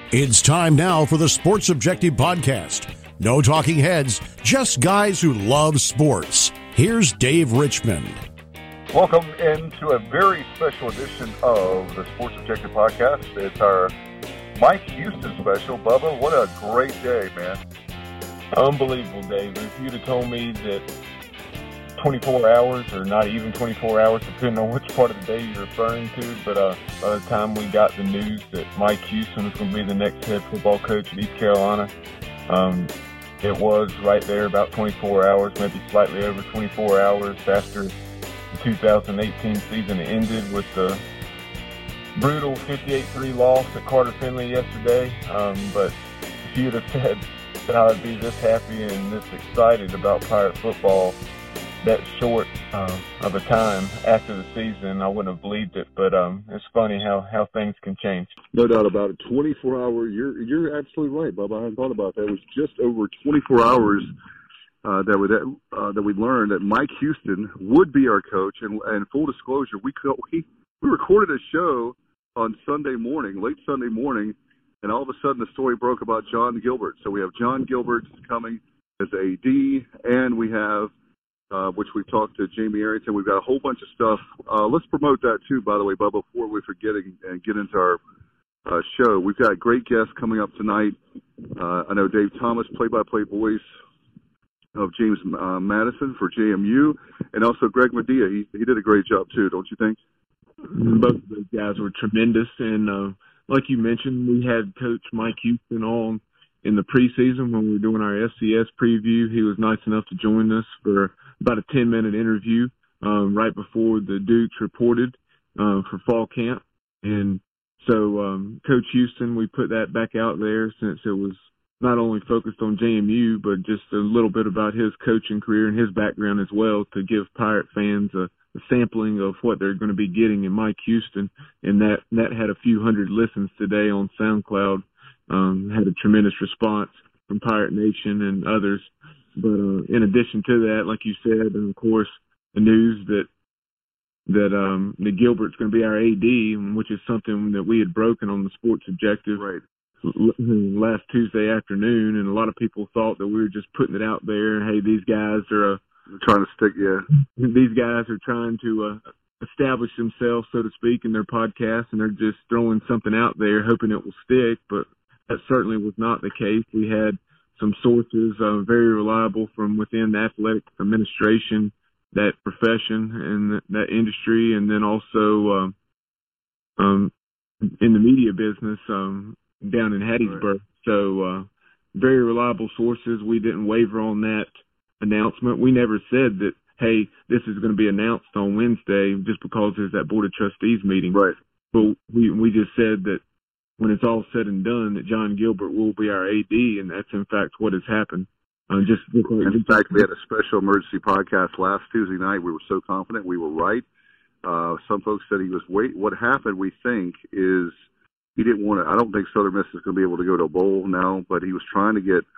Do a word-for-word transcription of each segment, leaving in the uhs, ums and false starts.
It's time now for the Sports Objective Podcast. No talking heads, just guys who love sports. Here's Dave Richmond. Welcome into a very special edition of the Sports Objective Podcast. It's our Mike Houston special. Bubba, what a great day, man. Unbelievable, Dave. If you'd have told me that twenty-four hours, or not even twenty-four hours, depending on which part of the day you're referring to, but uh, by the time we got the news that Mike Houston was going to be the next head football coach at East Carolina, um, it was right there about twenty-four hours, maybe slightly over twenty-four hours after the two thousand eighteen season ended with the brutal fifty-eight three loss at Carter Finley yesterday. Um, but if you'd have said that I would be this happy and this excited about Pirate football that short uh, of a time after the season, I wouldn't have believed it. But um, it's funny how, how things can change. No doubt about it. twenty-four hour, you're you're absolutely right, Bob. I hadn't thought about that. It was just over twenty-four hours uh, that we that, uh, that we learned that Mike Houston would be our coach. And, and full disclosure, we we we recorded a show on Sunday morning, late Sunday morning, and all of a sudden the story broke about John Gilbert. So we have John Gilbert coming as A D, and we have Uh, which we've talked to Jamie Arrington. We've got a whole bunch of stuff. Uh, let's promote that too, by the way, Bubba, before we forget it and get into our uh, show. We've got great guests coming up tonight. Uh, I know Dave Thomas, play-by-play voice of James uh, Madison for J M U, and also Greg Medea. He, he did a great job too, don't you think? Both of those guys were tremendous, and uh, like you mentioned, we had Coach Mike Houston on in the preseason when we were doing our F C S preview. He was nice enough to join us for about a ten-minute interview um, right before the Dukes reported uh, for fall camp. And so um, Coach Houston, we put that back out there since it was not only focused on J M U, but just a little bit about his coaching career and his background as well, to give Pirate fans a, a sampling of what they're going to be getting in Mike Houston. And that, that had a few hundred listens today on SoundCloud. Um, had a tremendous response from Pirate Nation and others. But uh, in addition to that, like you said, and of course, the news that that um, that Gilbert's going to be our A D, which is something that we had broken on the Sports Objective right. last Tuesday afternoon, and a lot of people thought that we were just putting it out there. Hey, these guys are uh, trying to stick, yeah. These guys are trying to uh, establish themselves, so to speak, in their podcast, and they're just throwing something out there, hoping it will stick. But that certainly was not the case. We had some sources uh, very reliable from within the athletic administration, that profession and that, that industry, and then also um, um, in the media business um, down in Hattiesburg. Right. So uh, very reliable sources. We didn't waver on that announcement. We never said that, hey, this is going to be announced on Wednesday just because there's that Board of Trustees meeting. Right. But we, we just said that when it's all said and done, that John Gilbert will be our A D, and that's in fact what has happened. Uh, just in fact, we had a special emergency podcast last Tuesday night. We were so confident we were right. Uh, some folks said he was wait. What happened, we think, is he didn't want to. I don't think Southern Miss is going to be able to go to a bowl now, but he was trying to get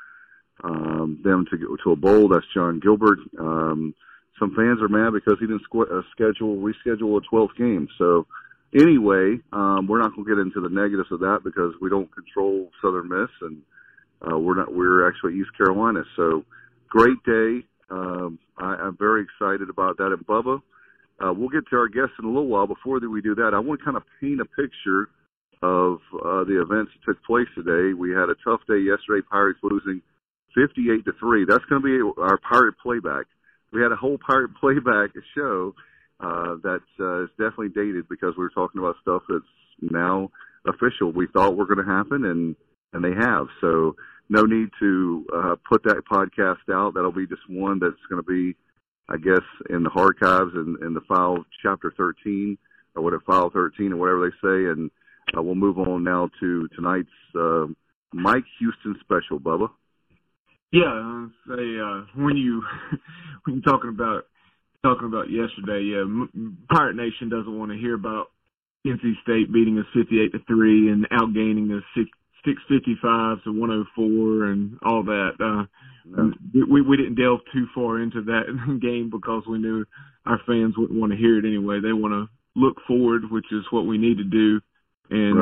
um, them to go to a bowl. That's John Gilbert. Um, some fans are mad because he didn't squ- uh, schedule reschedule a twelfth game. So. Anyway, um, we're not going to get into the negatives of that because we don't control Southern Miss, and uh, we're not. We're actually East Carolina. So, great day. Um, I, I'm very excited about that. And Bubba, uh, we'll get to our guests in a little while. Before that we do that, I want to kind of paint a picture of uh, the events that took place today. We had a tough day yesterday. Pirates losing fifty-eight to three. That's going to be our Pirate playback. We had a whole Pirate playback show. Uh, that uh, is definitely dated because we were talking about stuff that's now official. We thought were going to happen, and, and they have. So no need to uh, put that podcast out. That'll be just one that's going to be, I guess, in the archives and in, in the file chapter thirteen or whatever, file thirteen or whatever they say. And uh, we'll move on now to tonight's uh, Mike Houston special, Bubba. Yeah, I say uh, when you when you're talking about. Talking about yesterday, yeah, Pirate Nation doesn't want to hear about N C State beating us fifty-eight to three and outgaining us six fifty-five to one oh four and all that. Uh, no. we, we didn't delve too far into that game because we knew our fans wouldn't want to hear it anyway. They want to look forward, which is what we need to do. And, right. uh,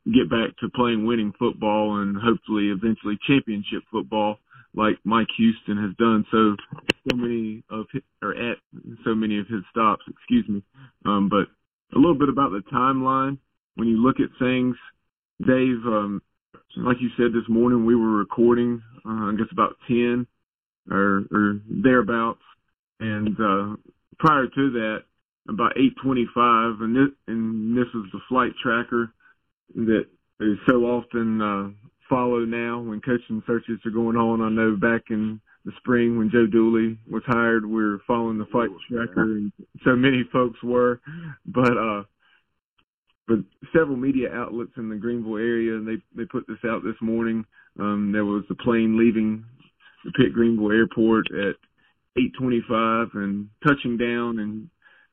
get back to playing winning football and hopefully eventually championship football like Mike Houston has done so so many of his, or at so many of his stops, excuse me. Um, but a little bit about the timeline. When you look at things, Dave, um, like you said this morning, we were recording, uh, I guess about ten or, or thereabouts. And uh, prior to that, about eight twenty-five, and this, and this is the flight tracker that is so often uh, followed now when coaching searches are going on. I know back in the spring when Joe Dooley was hired, we were following the flight tracker, and so many folks were. But uh, but several media outlets in the Greenville area, and they they put this out this morning. Um, there was a plane leaving the Pitt Greenville Airport at eight twenty-five and touching down in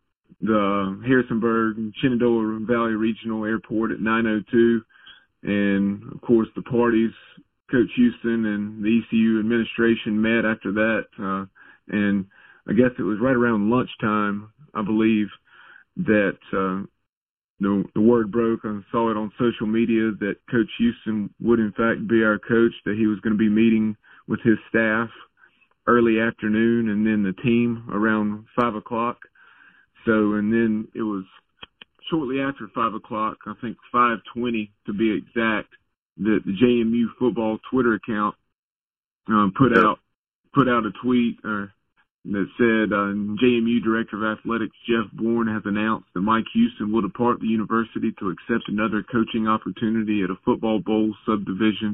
the Harrisonburg and Shenandoah Valley Regional Airport at nine oh two. And, of course, the parties, Coach Houston and the E C U administration met after that. Uh, and I guess it was right around lunchtime, I believe, that uh, the, the word broke. I saw it on social media that Coach Houston would, in fact, be our coach, that he was going to be meeting with his staff early afternoon and then the team around five o'clock. So, and then it was shortly after five o'clock, I think five twenty to be exact, that the J M U football Twitter account um, put out put out a tweet uh, that said uh, J M U Director of Athletics Jeff Bourne has announced that Mike Houston will depart the university to accept another coaching opportunity at a football bowl subdivision,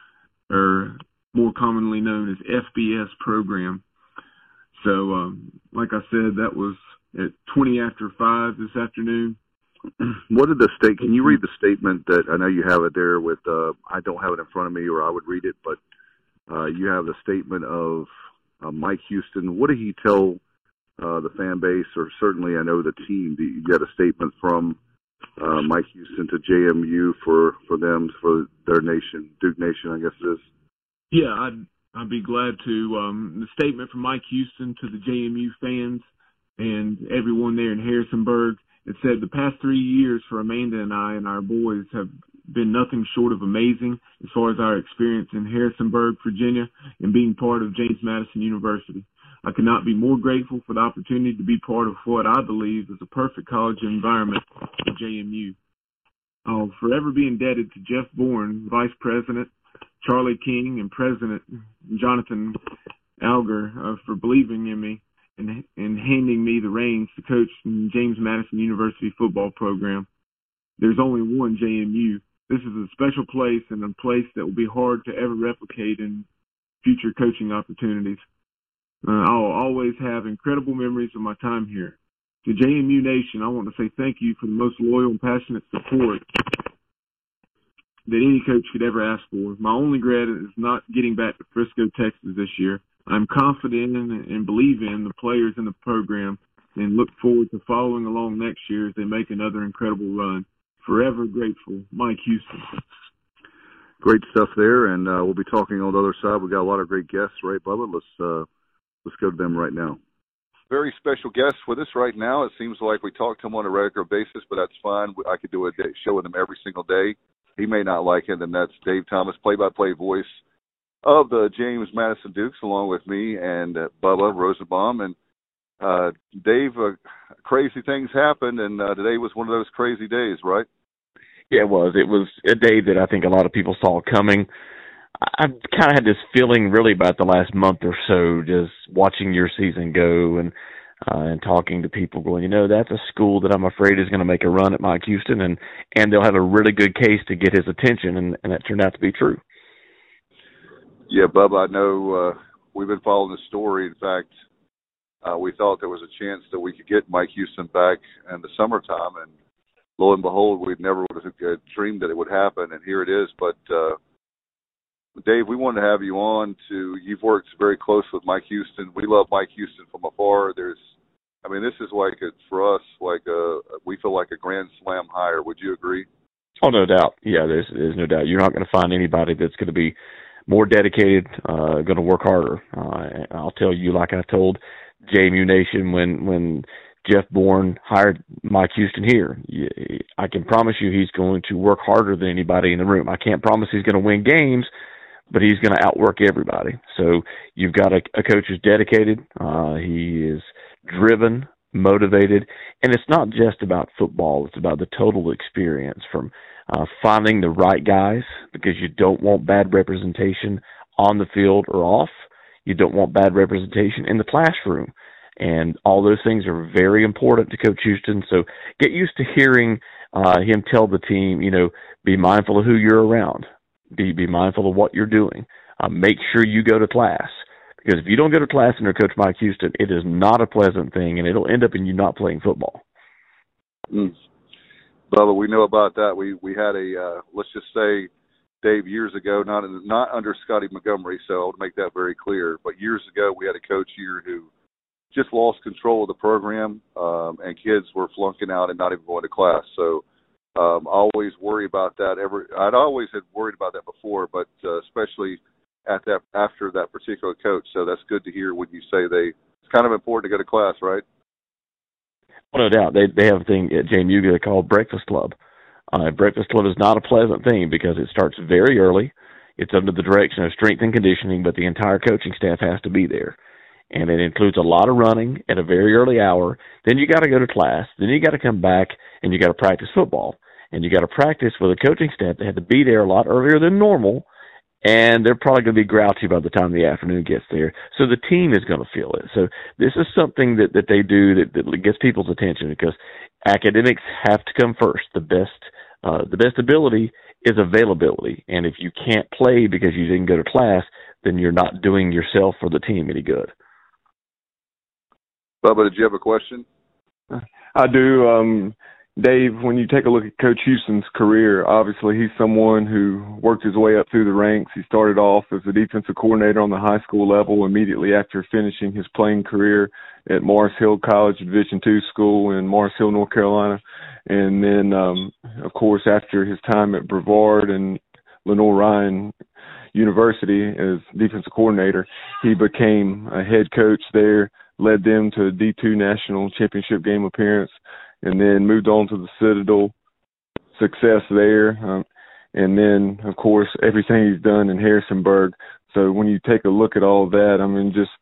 or more commonly known as F B S program. So, um, like I said, that was at twenty after five this afternoon. What did the state? Can you read the statement that I know you have it there with? Uh, I don't have it in front of me, or I would read it, but uh, you have the statement of uh, Mike Houston. What did he tell uh, the fan base, or certainly I know the team? You got a statement from uh, Mike Houston to J M U for, for them, for their nation, Duke Nation, I guess it is. Yeah, I'd I'd be glad to. Um, the statement from Mike Houston to the J M U fans and everyone there in Harrisonburg. It said, the past three years for Amanda and I and our boys have been nothing short of amazing as far as our experience in Harrisonburg, Virginia, and being part of James Madison University. I could not be more grateful for the opportunity to be part of what I believe is a perfect college environment for J M U. I'll forever be indebted to Jeff Bourne, Vice President, Charlie King, and President Jonathan Alger uh, for believing in me and, and handing me the reins to coach the James Madison University football program. There's only one J M U. This is a special place and a place that will be hard to ever replicate in future coaching opportunities. Uh, I'll always have incredible memories of my time here. To J M U Nation, I want to say thank you for the most loyal and passionate support that any coach could ever ask for. My only regret is not getting back to Frisco, Texas this year. I'm confident in and believe in the players in the program and look forward to following along next year as they make another incredible run. Forever grateful, Mike Houston. Great stuff there, and uh, we'll be talking on the other side. We've got a lot of great guests, right, Bubba? Let's, uh, let's go to them right now. Very special guest with us right now. It seems like we talk to him on a regular basis, but that's fine. I could do a day, show with him every single day. He may not like it, and that's Dave Thomas, play-by-play voice of the James Madison Dukes, along with me and uh, Bubba Rosenbaum. And uh, Dave, uh, crazy things happened, and uh, today was one of those crazy days, right? Yeah, it was. It was a day that I think a lot of people saw coming. I've kind of had this feeling really about the last month or so, just watching your season go and uh, and talking to people going, you know, that's a school that I'm afraid is going to make a run at Mike Houston, and, and they'll have a really good case to get his attention, and, and that turned out to be true. Yeah, Bubba, I know uh, we've been following the story. In fact, uh, we thought there was a chance that we could get Mike Houston back in the summertime, and lo and behold, we never would have dreamed that it would happen, and here it is. But, uh, Dave, we wanted to have you on to, you've worked very close with Mike Houston. We love Mike Houston from afar. There's, I mean, this is like, a, for us, like a, we feel like a grand slam hire. Would you agree? Oh, no doubt. Yeah, there's, there's no doubt. You're not going to find anybody that's going to be more dedicated, uh, going to work harder. Uh, I'll tell you, like I told J M U Nation when, when Jeff Bourne hired Mike Houston here. I can promise you he's going to work harder than anybody in the room. I can't promise he's going to win games, but he's going to outwork everybody. So you've got a, a coach who's dedicated. Uh, he is driven, motivated, and it's not just about football. It's about the total experience, from uh, finding the right guys, because you don't want bad representation on the field or off. You don't want bad representation in the classroom. And all those things are very important to Coach Houston. So get used to hearing uh, him tell the team, you know, be mindful of who you're around. Be be mindful of what you're doing. Uh, make sure you go to class. Because if you don't go to class under Coach Mike Houston, it is not a pleasant thing, and it'll end up in you not playing football. Mm. Bubba, we know about that. We we had a, uh, let's just say, Dave, years ago, not in, not under Scotty Montgomery, so I'll make that very clear. But years ago, we had a coach here who just lost control of the program, um, and kids were flunking out and not even going to class. So um, I always worry about that. Every I'd always had worried about that before, but uh, especially at that after that particular coach. So that's good to hear when you say they. It's kind of important to go to class, right? Well, no doubt. They they have a thing at J M U called Breakfast Club. Uh, Breakfast Club is not a pleasant thing because it starts very early. It's under the direction of strength and conditioning, but the entire coaching staff has to be there. And it includes a lot of running at a very early hour. Then you got to go to class. Then you got to come back and you got to practice football. And you got to practice with a coaching staff that had to be there a lot earlier than normal. And they're probably going to be grouchy by the time the afternoon gets there. So the team is going to feel it. So this is something that, that they do that, that gets people's attention, because academics have to come first. The best, uh, the best ability is availability. And if you can't play because you didn't go to class, then you're not doing yourself or the team any good. Bubba, did you have a question? I do. Um, Dave, when you take a look at Coach Houston's career, obviously he's someone who worked his way up through the ranks. He started off as a defensive coordinator on the high school level immediately after finishing his playing career at Morris Hill College, Division two school in Morris Hill, North Carolina. And then, um, of course, after his time at Brevard and Lenoir-Rhyne University as defensive coordinator, he became a head coach there, led them to a D two national championship game appearance, and then moved on to the Citadel, success there. Um, and then, of course, everything he's done in Harrisonburg. So when you take a look at all that, I mean, just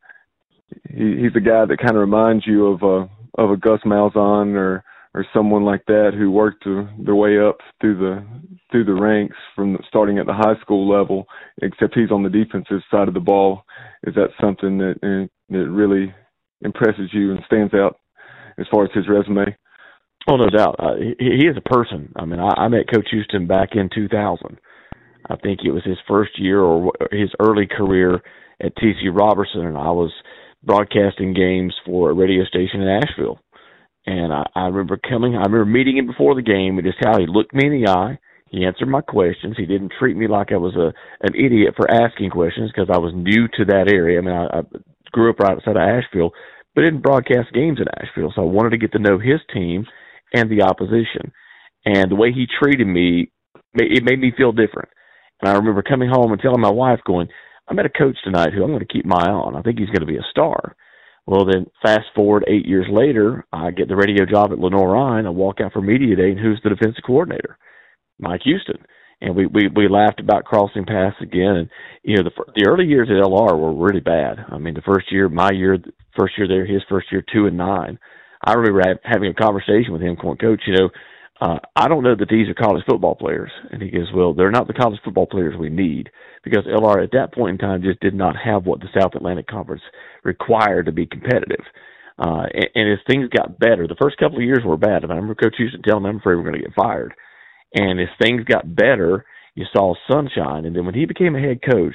he, he's a guy that kind of reminds you of a, of a Gus Malzahn or, or someone like that who worked to, their way up through the through the ranks from the, starting at the high school level, except he's on the defensive side of the ball. Is that something that, uh, that really impresses you and stands out as far as his resume? Oh, no doubt. Uh, he, he is a person. I mean, I, I met Coach Houston back in two thousand. I think it was his first year or his early career at T C Robertson, and I was broadcasting games for a radio station in Asheville. And I, I remember coming, I remember meeting him before the game, and just how he looked me in the eye. He answered my questions. He didn't treat me like I was a an idiot for asking questions, because I was new to that area. I mean, I, I grew up right outside of Asheville, but didn't broadcast games in Asheville, so I wanted to get to know his team and the opposition. And the way he treated me, it made me feel different. And I remember coming home and telling my wife, going, I met a coach tonight who I'm going to keep my eye on. I think he's going to be a star. Well, then fast forward eight years later, I get the radio job at Lenoir-Rhyne. I walk out for media day, and who's the defensive coordinator? Mike Houston. And we, we, we laughed about crossing paths again. And, you know, the the early years at L R were really bad. I mean, the first year, my year, first year there, his first year, two and nine. I remember having a conversation with him, going, Coach, you know, uh, I don't know that these are college football players. And he goes, well, they're not the college football players we need, because L R at that point in time just did not have what the South Atlantic Conference required to be competitive. Uh, and, and as things got better, the first couple of years were bad. And I remember Coach Houston telling me, I'm afraid we're going to get fired. And as things got better, you saw sunshine. And then when he became a head coach,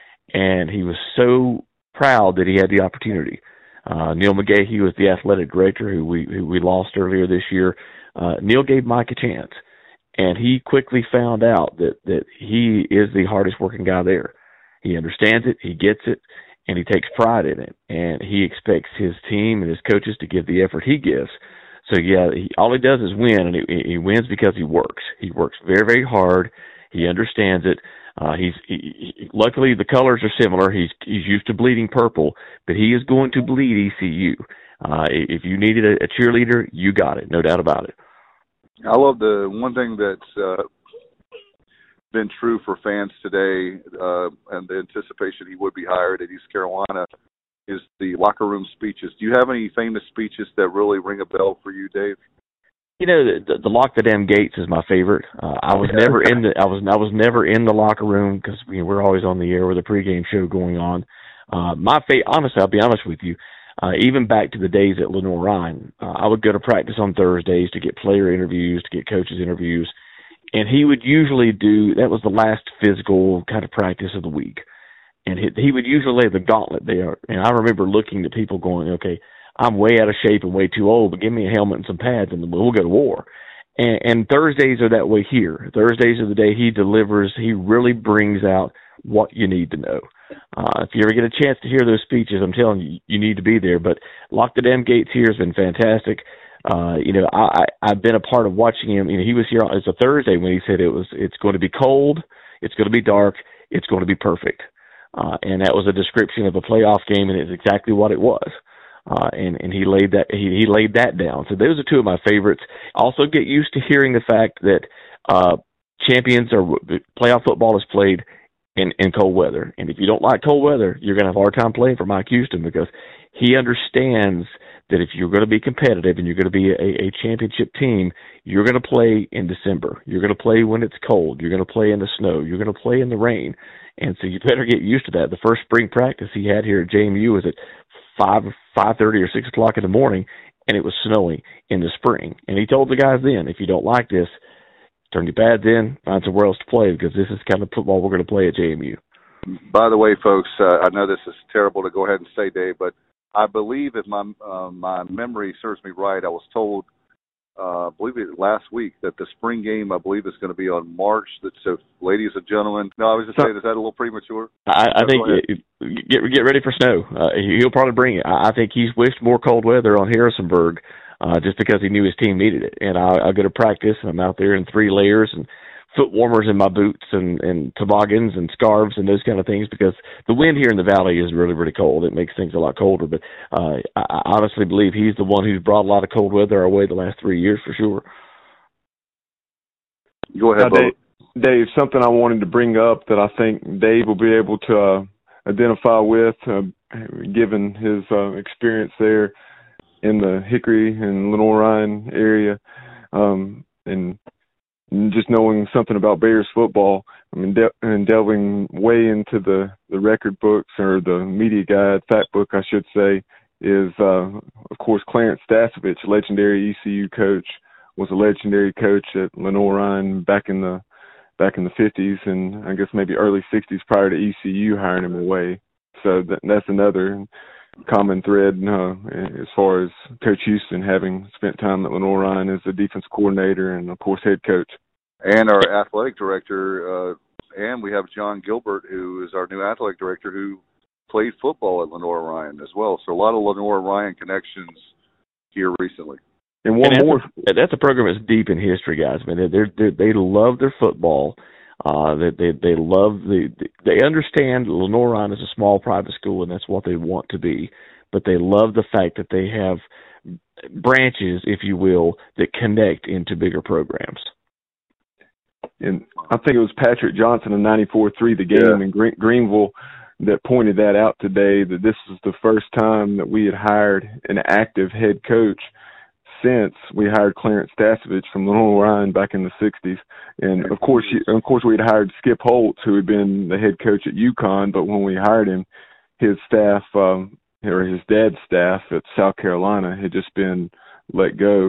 and he was so proud that he had the opportunity. Uh, Neil McGahee was the athletic director who we who we lost earlier this year. Uh, Neil gave Mike a chance, and he quickly found out that, that he is the hardest working guy there. He understands it, he gets it, and he takes pride in it. And he expects his team and his coaches to give the effort he gives. So, yeah, he, all he does is win, and he, he wins because he works. He works very, very hard. He understands it. Uh, he's he, he, luckily the colors are similar. He's he's used to bleeding purple, but he is going to bleed E C U. Uh, if you needed a, a cheerleader, you got it, no doubt about it. I love the one thing that's uh, been true for fans today, uh, and the anticipation he would be hired at East Carolina, is the locker room speeches. Do you have any famous speeches that really ring a bell for you, Dave? You know, the, the Lock the Damn Gates is my favorite. Uh, I was never in the I was I was never in the locker room because you know, we're always on the air with a pregame show going on. Uh, my fa- honestly, I'll be honest with you. Uh, even back to the days at Lenoir-Rhyne, uh, I would go to practice on Thursdays to get player interviews, to get coaches interviews, and he would usually do, that was the last physical kind of practice of the week, and he, he would usually lay the gauntlet there, and I remember looking at people going, okay, I'm way out of shape and way too old, but give me a helmet and some pads and we'll go to war. And, and Thursdays are that way here. Thursdays are the day he delivers. He really brings out what you need to know. Uh, if you ever get a chance to hear those speeches, I'm telling you, you need to be there. But Lock the Damn Gates here has been fantastic. Uh, you know, I, I, I've been a part of watching him. You know, he was here, it's a Thursday when he said it was, it's going to be cold, it's going to be dark, it's going to be perfect. Uh, and that was a description of a playoff game, and it's exactly what it was. Uh, and, and he laid that, he, he laid that down. So those are two of my favorites. Also get used to hearing the fact that, uh, champions or playoff football is played in, in cold weather. And if you don't like cold weather, you're going to have a hard time playing for Mike Houston, because he understands that if you're going to be competitive and you're going to be a, a championship team, you're going to play in December. You're going to play when it's cold. You're going to play in the snow. You're going to play in the rain. And so you better get used to that. The first spring practice he had here at J M U was at five, five thirty or six o'clock in the morning, and it was snowing in the spring. And he told the guys then, if you don't like this, turn your pads in, find somewhere else to play, because this is kind of football we're going to play at J M U. By the way, folks, uh, I know this is terrible to go ahead and say, Dave, but I believe, if my uh, my memory serves me right, I was told, uh, I believe it last week, that the spring game, I believe, is going to be on March. That, so, ladies and gentlemen, no, I was just saying, is that a little premature? I, I think it, get get ready for snow. Uh, he'll probably bring it. I, I think he's wished more cold weather on Harrisonburg, uh, just because he knew his team needed it. And I, I go to practice, and I'm out there in three layers and foot warmers in my boots and, and toboggans and scarves and those kind of things, because the wind here in the valley is really, really cold. It makes things a lot colder. But uh, I, I honestly believe he's the one who's brought a lot of cold weather our way the last three years for sure. Go ahead, now, Dave, Dave, something I wanted to bring up that I think Dave will be able to uh, identify with, uh, given his uh, experience there in the Hickory and Lenoir-Rhyne area, um, and just knowing something about Bears football. I mean, de- and delving way into the, the record books, or the media guide, fact book, I should say, is, uh, of course, Clarence Stasevich, legendary E C U coach, was a legendary coach at Lenoir-Rhyne back in the back in the fifties, and I guess maybe early sixties, prior to E C U hiring him away. So that, that's another common thread uh, as far as Coach Houston having spent time at Lenoir-Rhyne as the defense coordinator and, of course, head coach. And our athletic director, uh, and we have John Gilbert, who is our new athletic director, who played football at Lenoir-Rhyne as well. So a lot of Lenoir-Rhyne connections here recently. And one and more. That's a, that's a program that's deep in history, guys. I mean, they're, they're, they love their football. Uh, they, they they love the they understand Lenoir-Rhyne is a small private school, and that's what they want to be. But they love the fact that they have branches, if you will, that connect into bigger programs. And I think it was Patrick Johnson in ninety-four three, the game yeah. in Green, Greenville, that pointed that out today, that this was the first time that we had hired an active head coach since we hired Clarence Stasevich from Lenoir-Rhyne back in the sixties. And, of course, of course, we had hired Skip Holtz, who had been the head coach at UConn, but when we hired him, his staff, um, or his dad's staff at South Carolina, had just been let go.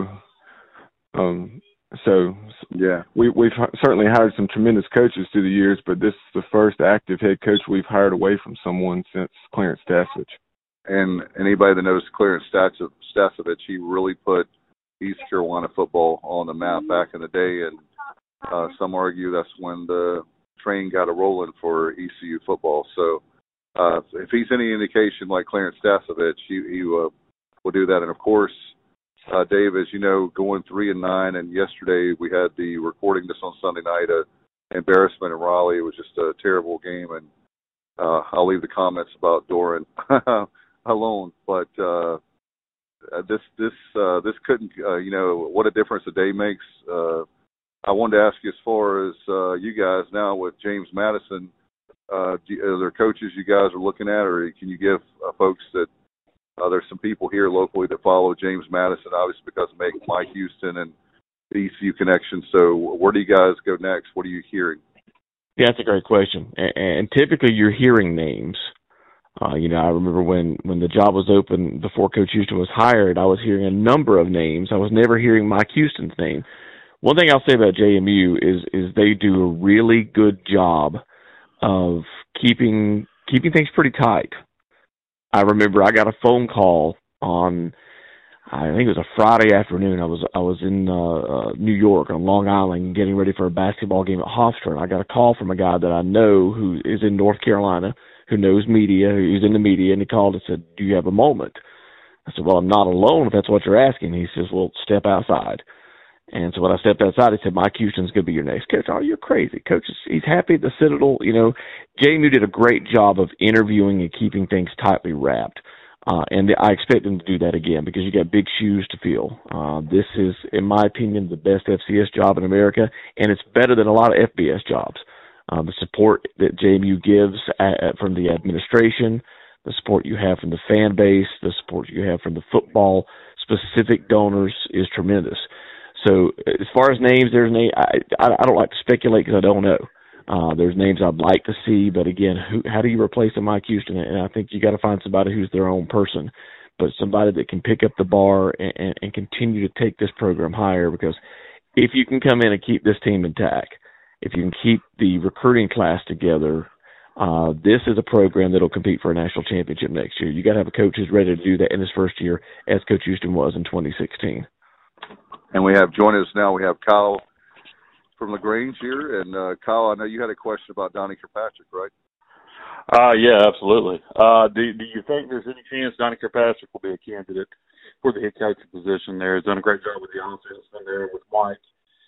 Um, so, yeah, we, we've certainly hired some tremendous coaches through the years, but this is the first active head coach we've hired away from someone since Clarence Stasevich. And anybody that knows Clarence Stasevich, he really put East Carolina football on the map back in the day, and uh, some argue that's when the train got a rolling for E C U football. So uh, if he's any indication, like Clarence Stasevich, he, he uh, will do that. And, of course, uh, Dave, as you know, going three and nine, and yesterday we had the recording this on Sunday night, uh, embarrassment in Raleigh. It was just a terrible game, and uh, I'll leave the comments about Doran alone, but uh, uh, this this uh, this couldn't uh, you know what a difference a day makes. Uh, I wanted to ask you as far as uh, you guys now with James Madison. Uh, do, are there coaches you guys are looking at, or can you give uh, folks that uh, there's some people here locally that follow James Madison, obviously because of making Mike Houston and the E C U connection. So where do you guys go next? What are you hearing? Yeah, that's a great question. And, and typically you're hearing names. Uh, you know, I remember when, when the job was open before Coach Houston was hired, I was hearing a number of names. I was never hearing Mike Houston's name. One thing I'll say about J M U is is they do a really good job of keeping keeping things pretty tight. I remember I got a phone call on, I think it was a Friday afternoon. I was I was in uh, uh, New York on Long Island getting ready for a basketball game at Hofstra, and I got a call from a guy that I know who is in North Carolina, who knows media, who's in the media, and he called and said, "Do you have a moment?" I said, "Well, I'm not alone if that's what you're asking." He says, "Well, step outside." And so when I stepped outside, he said, "Mike Houston's going to be your next coach." "Oh, you're crazy. Coach, he's happy at the Citadel." You know, J M U did a great job of interviewing and keeping things tightly wrapped. Uh, and I expect them to do that again because you got big shoes to fill. Uh, this is, in my opinion, the best F C S job in America, and it's better than a lot of F B S jobs. Uh, the support that J M U gives at, from the administration, the support you have from the fan base, the support you have from the football-specific donors is tremendous. So as far as names, there's name. I, I don't like to speculate because I don't know. Uh, there's names I'd like to see, but again, who, how do you replace a Mike Houston? And I think you got to find somebody who's their own person, but somebody that can pick up the bar and, and, and continue to take this program higher. Because if you can come in and keep this team intact, if you can keep the recruiting class together, uh, this is a program that'll compete for a national championship next year. You got to have a coach who's ready to do that in his first year, as Coach Houston was in twenty sixteen. And we have joining us now. We have Kyle from LaGrange here, and uh, Kyle, I know you had a question about Donnie Kirkpatrick, right? Uh, yeah, absolutely. Uh, do, do you think there's any chance Donnie Kirkpatrick will be a candidate for the head coaching position there? He's done a great job with the offense in there with Mike.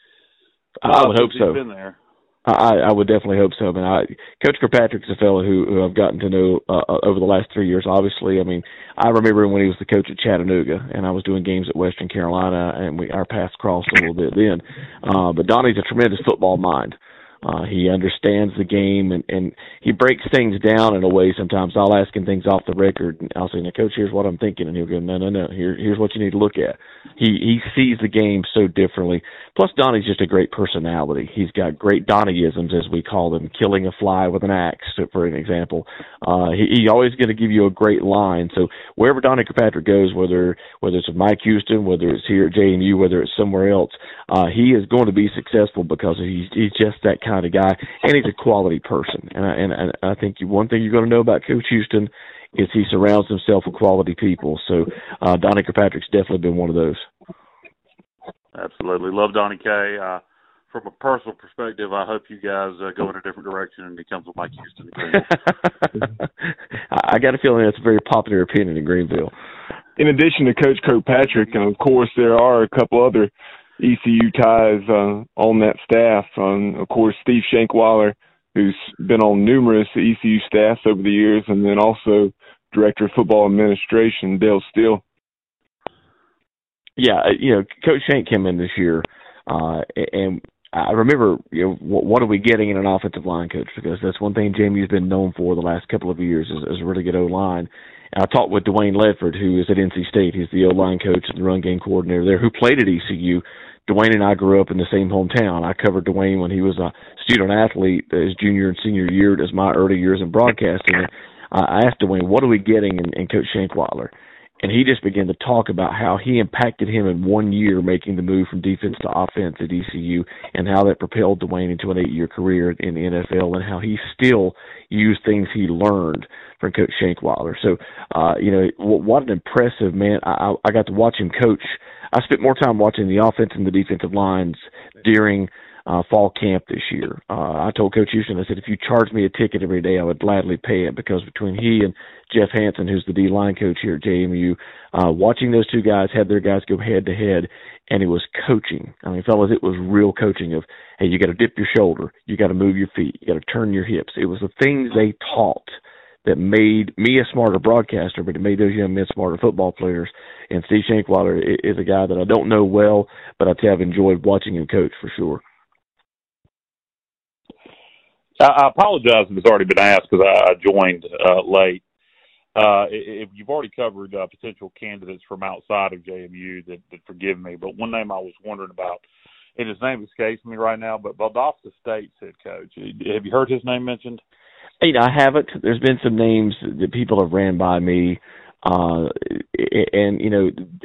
I would hope so. He's been there. I, I would definitely hope so. I mean, I, Coach Kirkpatrick is a fellow who, who I've gotten to know uh, over the last three years. Obviously, I mean, I remember when he was the coach at Chattanooga, and I was doing games at Western Carolina, and we our paths crossed a little bit then. Uh, but Donnie's a tremendous football mind. Uh, he understands the game, and, and he breaks things down in a way sometimes. I'll ask him things off the record, and I'll say, "Now, Coach, here's what I'm thinking." And he'll go, no, no, no, Here, here's what you need to look at. He he sees the game so differently. Plus, Donnie's just a great personality. He's got great Donnieisms, as we call them, killing a fly with an axe, for an example. Uh, he, he's always going to give you a great line. So wherever Donnie Kirkpatrick goes, whether whether it's with Mike Houston, whether it's here at J M U, whether it's somewhere else, uh, he is going to be successful because he's, he's just that kind of guy, and he's a quality person. And I, and, and I think one thing you're going to know about Coach Houston is he surrounds himself with quality people. So uh, Donnie Kirkpatrick's definitely been one of those. Absolutely. Love Donnie K. Uh, from a personal perspective, I hope you guys uh, go in a different direction and he comes with Mike Houston. I got a feeling that's a very popular opinion in Greenville. In addition to Coach Kirkpatrick, and of course, there are a couple other E C U ties uh, on that staff. Um, of course, Steve Shankweiler, who's been on numerous E C U staffs over the years, and then also Director of Football Administration, Dale Steele. Yeah, you know, Coach Shank came in this year, uh, and I remember, you know, what are we getting in an offensive line coach? Because that's one thing J M U's been known for the last couple of years is, is a really good O-line. And I talked with Dwayne Ledford, who is at N C State. He's the O-line coach and the run game coordinator there, who played at E C U. Dwayne and I grew up in the same hometown. I covered Dwayne when he was a student athlete his junior and senior year as my early years in broadcasting. And I asked Dwayne, what are we getting in, in Coach Shankweiler? And he just began to talk about how he impacted him in one year making the move from defense to offense at E C U and how that propelled Dwayne into an eight-year career in the N F L and how he still used things he learned from Coach Shankweiler. So, uh, you know, what an impressive man. I, I got to watch him coach. I spent more time watching the offense and the defensive lines during uh, fall camp this year. Uh, I told Coach Houston, I said, if you charge me a ticket every day, I would gladly pay it, because between he and Jeff Hansen, who's the D-line coach here at J M U, uh, watching those two guys have their guys go head-to-head, and it was coaching. I mean, fellas, it was real coaching of, hey, you got to dip your shoulder, you got to move your feet, you got to turn your hips. It was the things they taught that made me a smarter broadcaster, but it made those young men smarter football players. And Steve Shankweiler is a guy that I don't know well, but I tell you, I've enjoyed watching him coach for sure. I apologize if it's already been asked because I joined uh, late. Uh, if you've already covered uh, potential candidates from outside of J M U, that, that forgive me. But one name I was wondering about, and his name escapes me right now, but Valdosta State's head coach. Have you heard his name mentioned? You know, I haven't. There's been some names that people have ran by me, uh, and you know,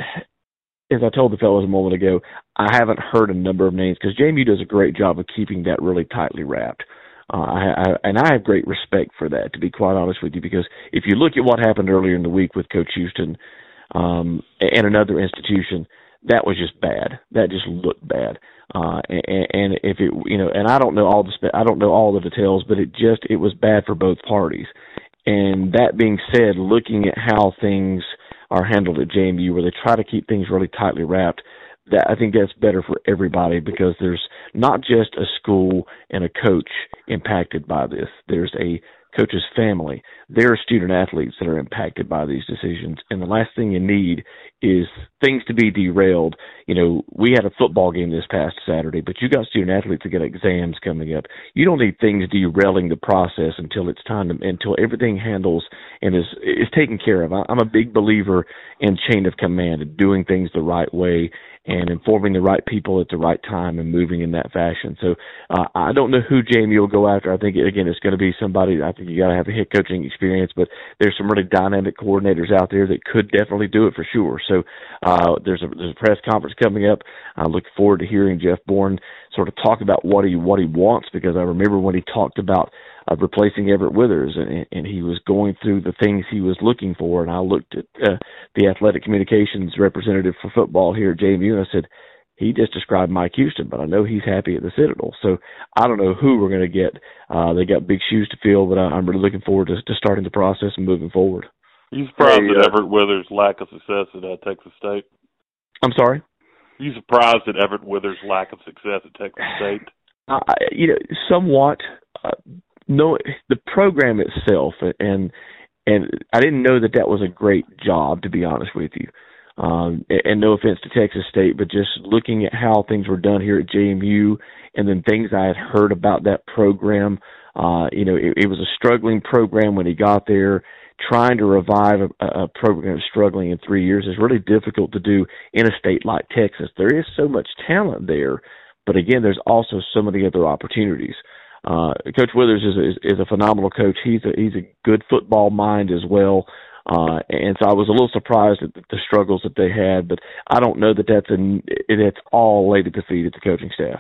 as I told the fellows a moment ago, I haven't heard a number of names because J M U does a great job of keeping that really tightly wrapped. Uh, I, I, and I have great respect for that, to be quite honest with you, because if you look at what happened earlier in the week with Coach Houston um, and another institution, that was just bad. That just looked bad. Uh, and, and if it, you know, and I don't know all the, I don't know all the details, but it just, it was bad for both parties. And that being said, looking at how things are handled at J M U, where they try to keep things really tightly wrapped, that I think that's better for everybody because there's not just a school and a coach impacted by this. There's a coach's family. There are student athletes that are impacted by these decisions. And the last thing you need is things to be derailed. You know, we had a football game this past Saturday, but you got student athletes that get exams coming up. You don't need things derailing the process until it's time to, until everything handles and is, is taken care of. I'm a big believer in chain of command and doing things the right way and informing the right people at the right time and moving in that fashion. So uh, I don't know who J M U will go after. I think, again, it's going to be somebody, I think you got to have a head coaching experience, but there's some really dynamic coordinators out there that could definitely do it for sure. So uh, there's, a, there's a press conference coming up. I look forward to hearing Jeff Bourne sort of talk about what he what he wants, because I remember when he talked about uh, replacing Everett Withers, and, and he was going through the things he was looking for, and I looked at uh, the athletic communications representative for football here at J M U, and I said, he just described Mike Houston, but I know he's happy at the Citadel. So I don't know who we're going to get. Uh, they got big shoes to fill, but I, I'm really looking forward to, to starting the process and moving forward. Are you surprised hey, at uh, Everett Withers' lack of success at uh, Texas State? I'm sorry? Are you surprised at Everett Withers' lack of success at Texas State? Uh, you know, somewhat. Uh, no, the program itself, and and I didn't know that that was a great job, to be honest with you. Um, and no offense to Texas State, but just looking at how things were done here at J M U, and then things I had heard about that program. Uh, you know, it, it was a struggling program when he got there. Trying to revive a, a program struggling in three years is really difficult to do in a state like Texas. There is so much talent there, but again, there's also so many other opportunities. Uh, Coach Withers is a, is, is a phenomenal coach. He's a, he's a good football mind as well. Uh, and so I was a little surprised at the struggles that they had, but I don't know that that's a, it's all laid at the feet of the coaching staff.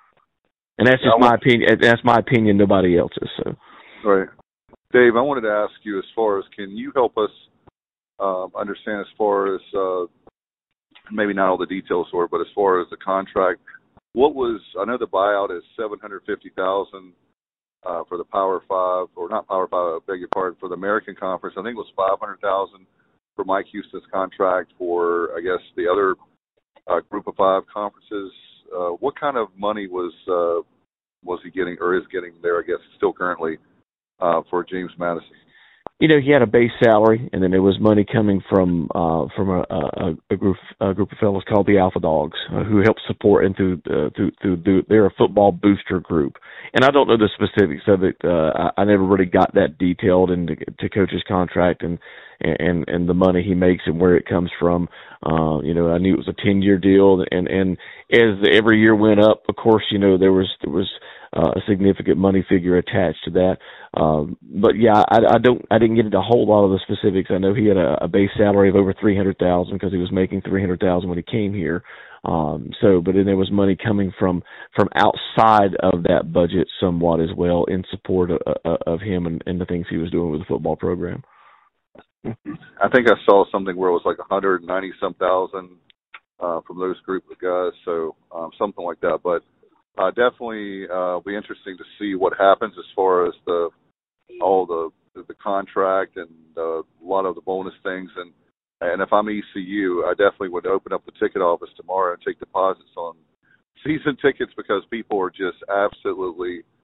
And that's just my opinion. That's my opinion. Nobody else's. So, right. Dave, I wanted to ask you, as far as, can you help us um, understand as far as uh, maybe not all the details for it, but as far as the contract, what was, I know the buyout is seven hundred fifty thousand dollars uh, for the Power Five, or not Power Five, I beg your pardon, for the American Conference. I think it was five hundred thousand dollars for Mike Houston's contract for, I guess, the other uh, Group of Five conferences. Uh, what kind of money was uh, was he getting, or is getting there, I guess, still currently, Uh, for James Madison? You know, he had a base salary, and then there was money coming from uh, from a, a, a group a group of fellows called the Alpha Dogs, uh, who help support and through, uh, through through through they're a football booster group. And I don't know the specifics of it. Uh, I, I never really got that detailed into to Coach's contract and and and the money he makes and where it comes from. Uh, you know, I knew it was a ten year deal, and and as every year went up, of course, you know there was there was. Uh, a significant money figure attached to that, um, but yeah, I, I don't, I didn't get into a whole lot of the specifics. I know he had a, a base salary of over three hundred thousand because he was making three hundred thousand when he came here. Um, so, but then there was money coming from from outside of that budget somewhat as well in support of, of him and, and the things he was doing with the football program. I think I saw something where it was like one hundred ninety some thousand uh, from those group of guys, so um, something like that, but. Uh, definitely uh, be interesting to see what happens as far as the all the the contract and uh, a lot of the bonus things. And and if I'm E C U, I definitely would open up the ticket office tomorrow and take deposits on season tickets, because people are just absolutely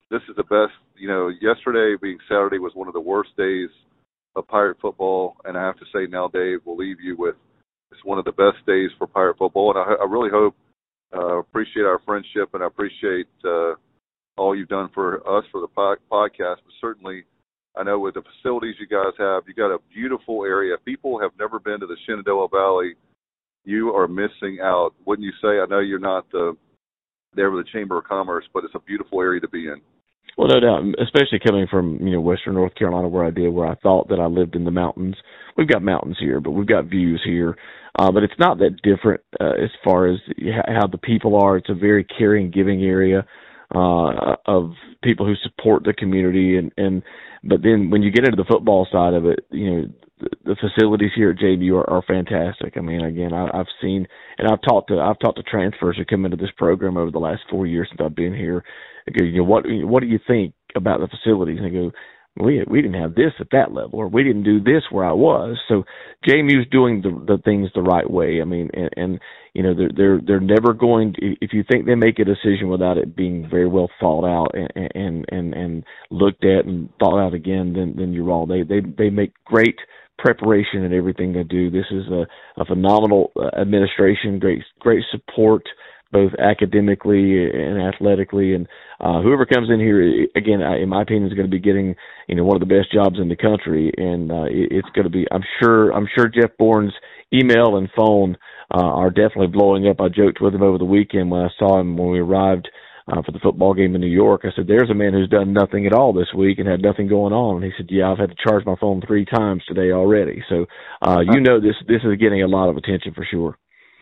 this is the best. You know, yesterday being Saturday was one of the worst days of Pirate football, and I have to say now, Dave, we'll leave you with it's one of the best days for Pirate football, and I, I really hope, uh, appreciate our friendship, and I appreciate uh, all you've done for us for the po- podcast, but certainly I know with the facilities you guys have, you got a beautiful area. If people have never been to the Shenandoah Valley, you are missing out. Wouldn't you say? I know you're not uh, there with the Chamber of Commerce, but it's a beautiful area to be in. Well, no doubt, especially coming from, you know, Western North Carolina where I did, where I thought that I lived in the mountains. We've got mountains here, but we've got views here. Uh, but it's not that different uh, as far as how the people are. It's a very caring, giving area uh, of people who support the community. And, and but then when you get into the football side of it, you know, the, the facilities here at J M U are, are fantastic. I mean, again, I, I've seen and I've talked to I've talked to transfers who come into this program over the last four years since I've been here. I go, you know, what what do you think about the facilities? And they go, we we didn't have this at that level, or we didn't do this where I was. So J M U's doing the the things the right way. I mean, and, and you know, they're they're they're never going to, if you think they make a decision without it being very well thought out and and and, and looked at and thought out again, then then you're wrong. They they they make great preparation in everything they do. This is a, a phenomenal administration, great great support, both academically and athletically, and uh, whoever comes in here, again, I, in my opinion, is going to be getting, you know, one of the best jobs in the country, and uh, it, it's going to be. I'm sure. I'm sure Jeff Bourne's email and phone uh, are definitely blowing up. I joked with him over the weekend when I saw him when we arrived uh, for the football game in New York. I said, "There's a man who's done nothing at all this week and had nothing going on." And he said, "Yeah, I've had to charge my phone three times today already." So, uh, you know, this this is getting a lot of attention for sure.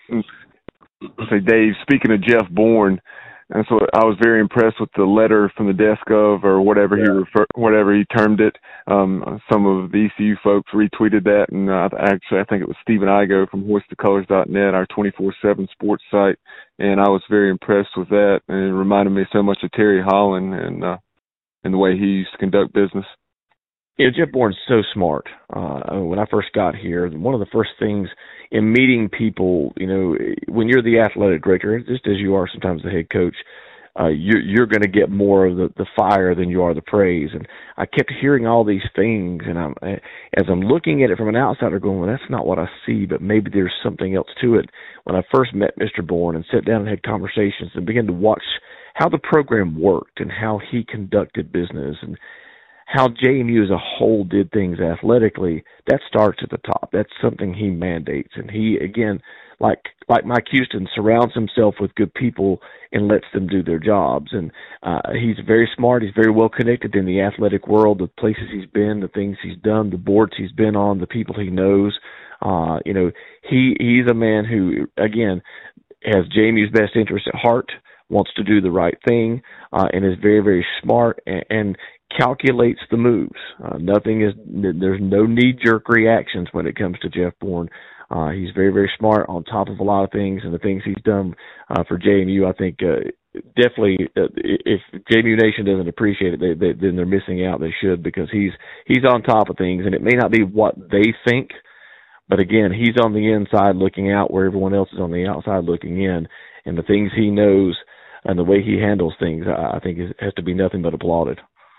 Say, Dave, speaking of Jeff Bourne, and so I was very impressed with the letter from the desk of, or whatever yeah. he refer, whatever he termed it. Um, some of the E C U folks retweeted that, and uh, actually I think it was Stephen Igo from hoist the colors dot net, our twenty-four seven sports site, and I was very impressed with that, and it reminded me so much of Terry Holland and uh, and the way he used to conduct business. You know, Jeff Bourne's so smart. Uh, when I first got here, one of the first things in meeting people, you know, when you're the athletic director, just as you are sometimes the head coach, uh, you're, you're going to get more of the, the fire than you are the praise. And I kept hearing all these things, and I'm, as I'm looking at it from an outsider going, well, that's not what I see, but maybe there's something else to it. When I first met Mister Bourne and sat down and had conversations and began to watch how the program worked and how he conducted business and how J M U as a whole did things athletically, that starts at the top. That's something he mandates. And he, again, like like Mike Houston, surrounds himself with good people and lets them do their jobs. And uh, he's very smart. He's very well connected in the athletic world, the places he's been, the things he's done, the boards he's been on, the people he knows. Uh, you know, he he's a man who, again, has J M U's best interest at heart, wants to do the right thing, uh, and is very, very smart and, and calculates the moves. Uh, nothing is, there's no knee-jerk reactions when it comes to Jeff Bourne. Uh, he's very, very smart on top of a lot of things, and the things he's done uh, for J M U, I think uh, definitely, uh, if J M U Nation doesn't appreciate it, they, they, then they're missing out. They should, because he's he's on top of things, and it may not be what they think, but again, he's on the inside looking out where everyone else is on the outside looking in, and the things he knows and the way he handles things, I, I think is, has to be nothing but applauded.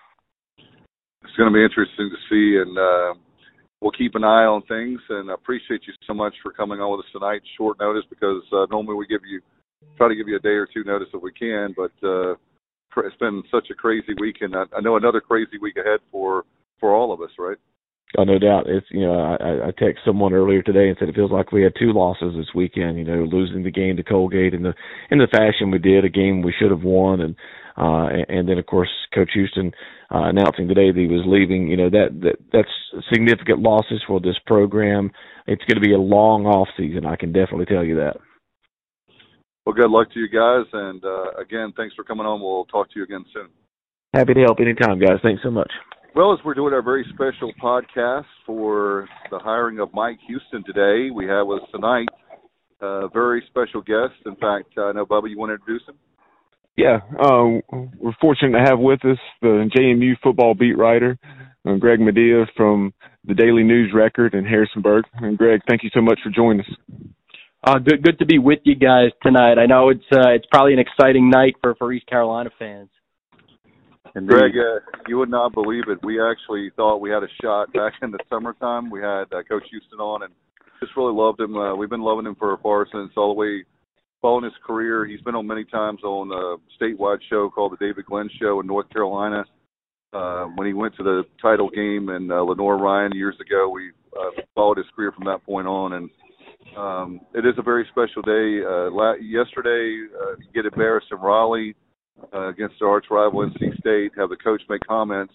It's going to be interesting to see, and uh, we'll keep an eye on things. And I appreciate you so much for coming on with us tonight, short notice, because uh, normally we give you try to give you a day or two notice if we can. But uh, it's been such a crazy week, and I, I know another crazy week ahead for for all of us, right? Oh, no doubt. It's, you know, I, I texted someone earlier today and said it feels like we had two losses this weekend. You know, losing the game to Colgate in the in the fashion we did, a game we should have won, and uh, and, and then of course Coach Houston uh, announcing today that he was leaving. You know, that, that that's significant losses for this program. It's going to be a long off season. I can definitely tell you that. Well, good luck to you guys, and uh, again, thanks for coming on. We'll talk to you again soon. Happy to help anytime, guys. Thanks so much. Well, as we're doing our very special podcast for the hiring of Mike Houston today, we have with us tonight a very special guest. In fact, I know, Bubba, you want to introduce him? Yeah, uh, we're fortunate to have with us the J M U football beat writer, uh, Greg Medea from the Daily News Record in Harrisonburg. And Greg, thank you so much for joining us. Uh, good, good to be with you guys tonight. I know it's uh, it's probably an exciting night for, for East Carolina fans. Indeed. Greg, uh, you would not believe it. We actually thought we had a shot back in the summertime. We had uh, Coach Houston on and just really loved him. Uh, we've been loving him for far since all the way following his career. He's been on many times on a statewide show called the David Glenn Show in North Carolina. Uh, when he went to the title game in uh, Lenoir-Rhyne years ago, we uh, followed his career from that point on. And um, it is a very special day. Uh, la- yesterday, uh, you get embarrassed in Raleigh uh, against our arch rival N C State, have the coach make comments.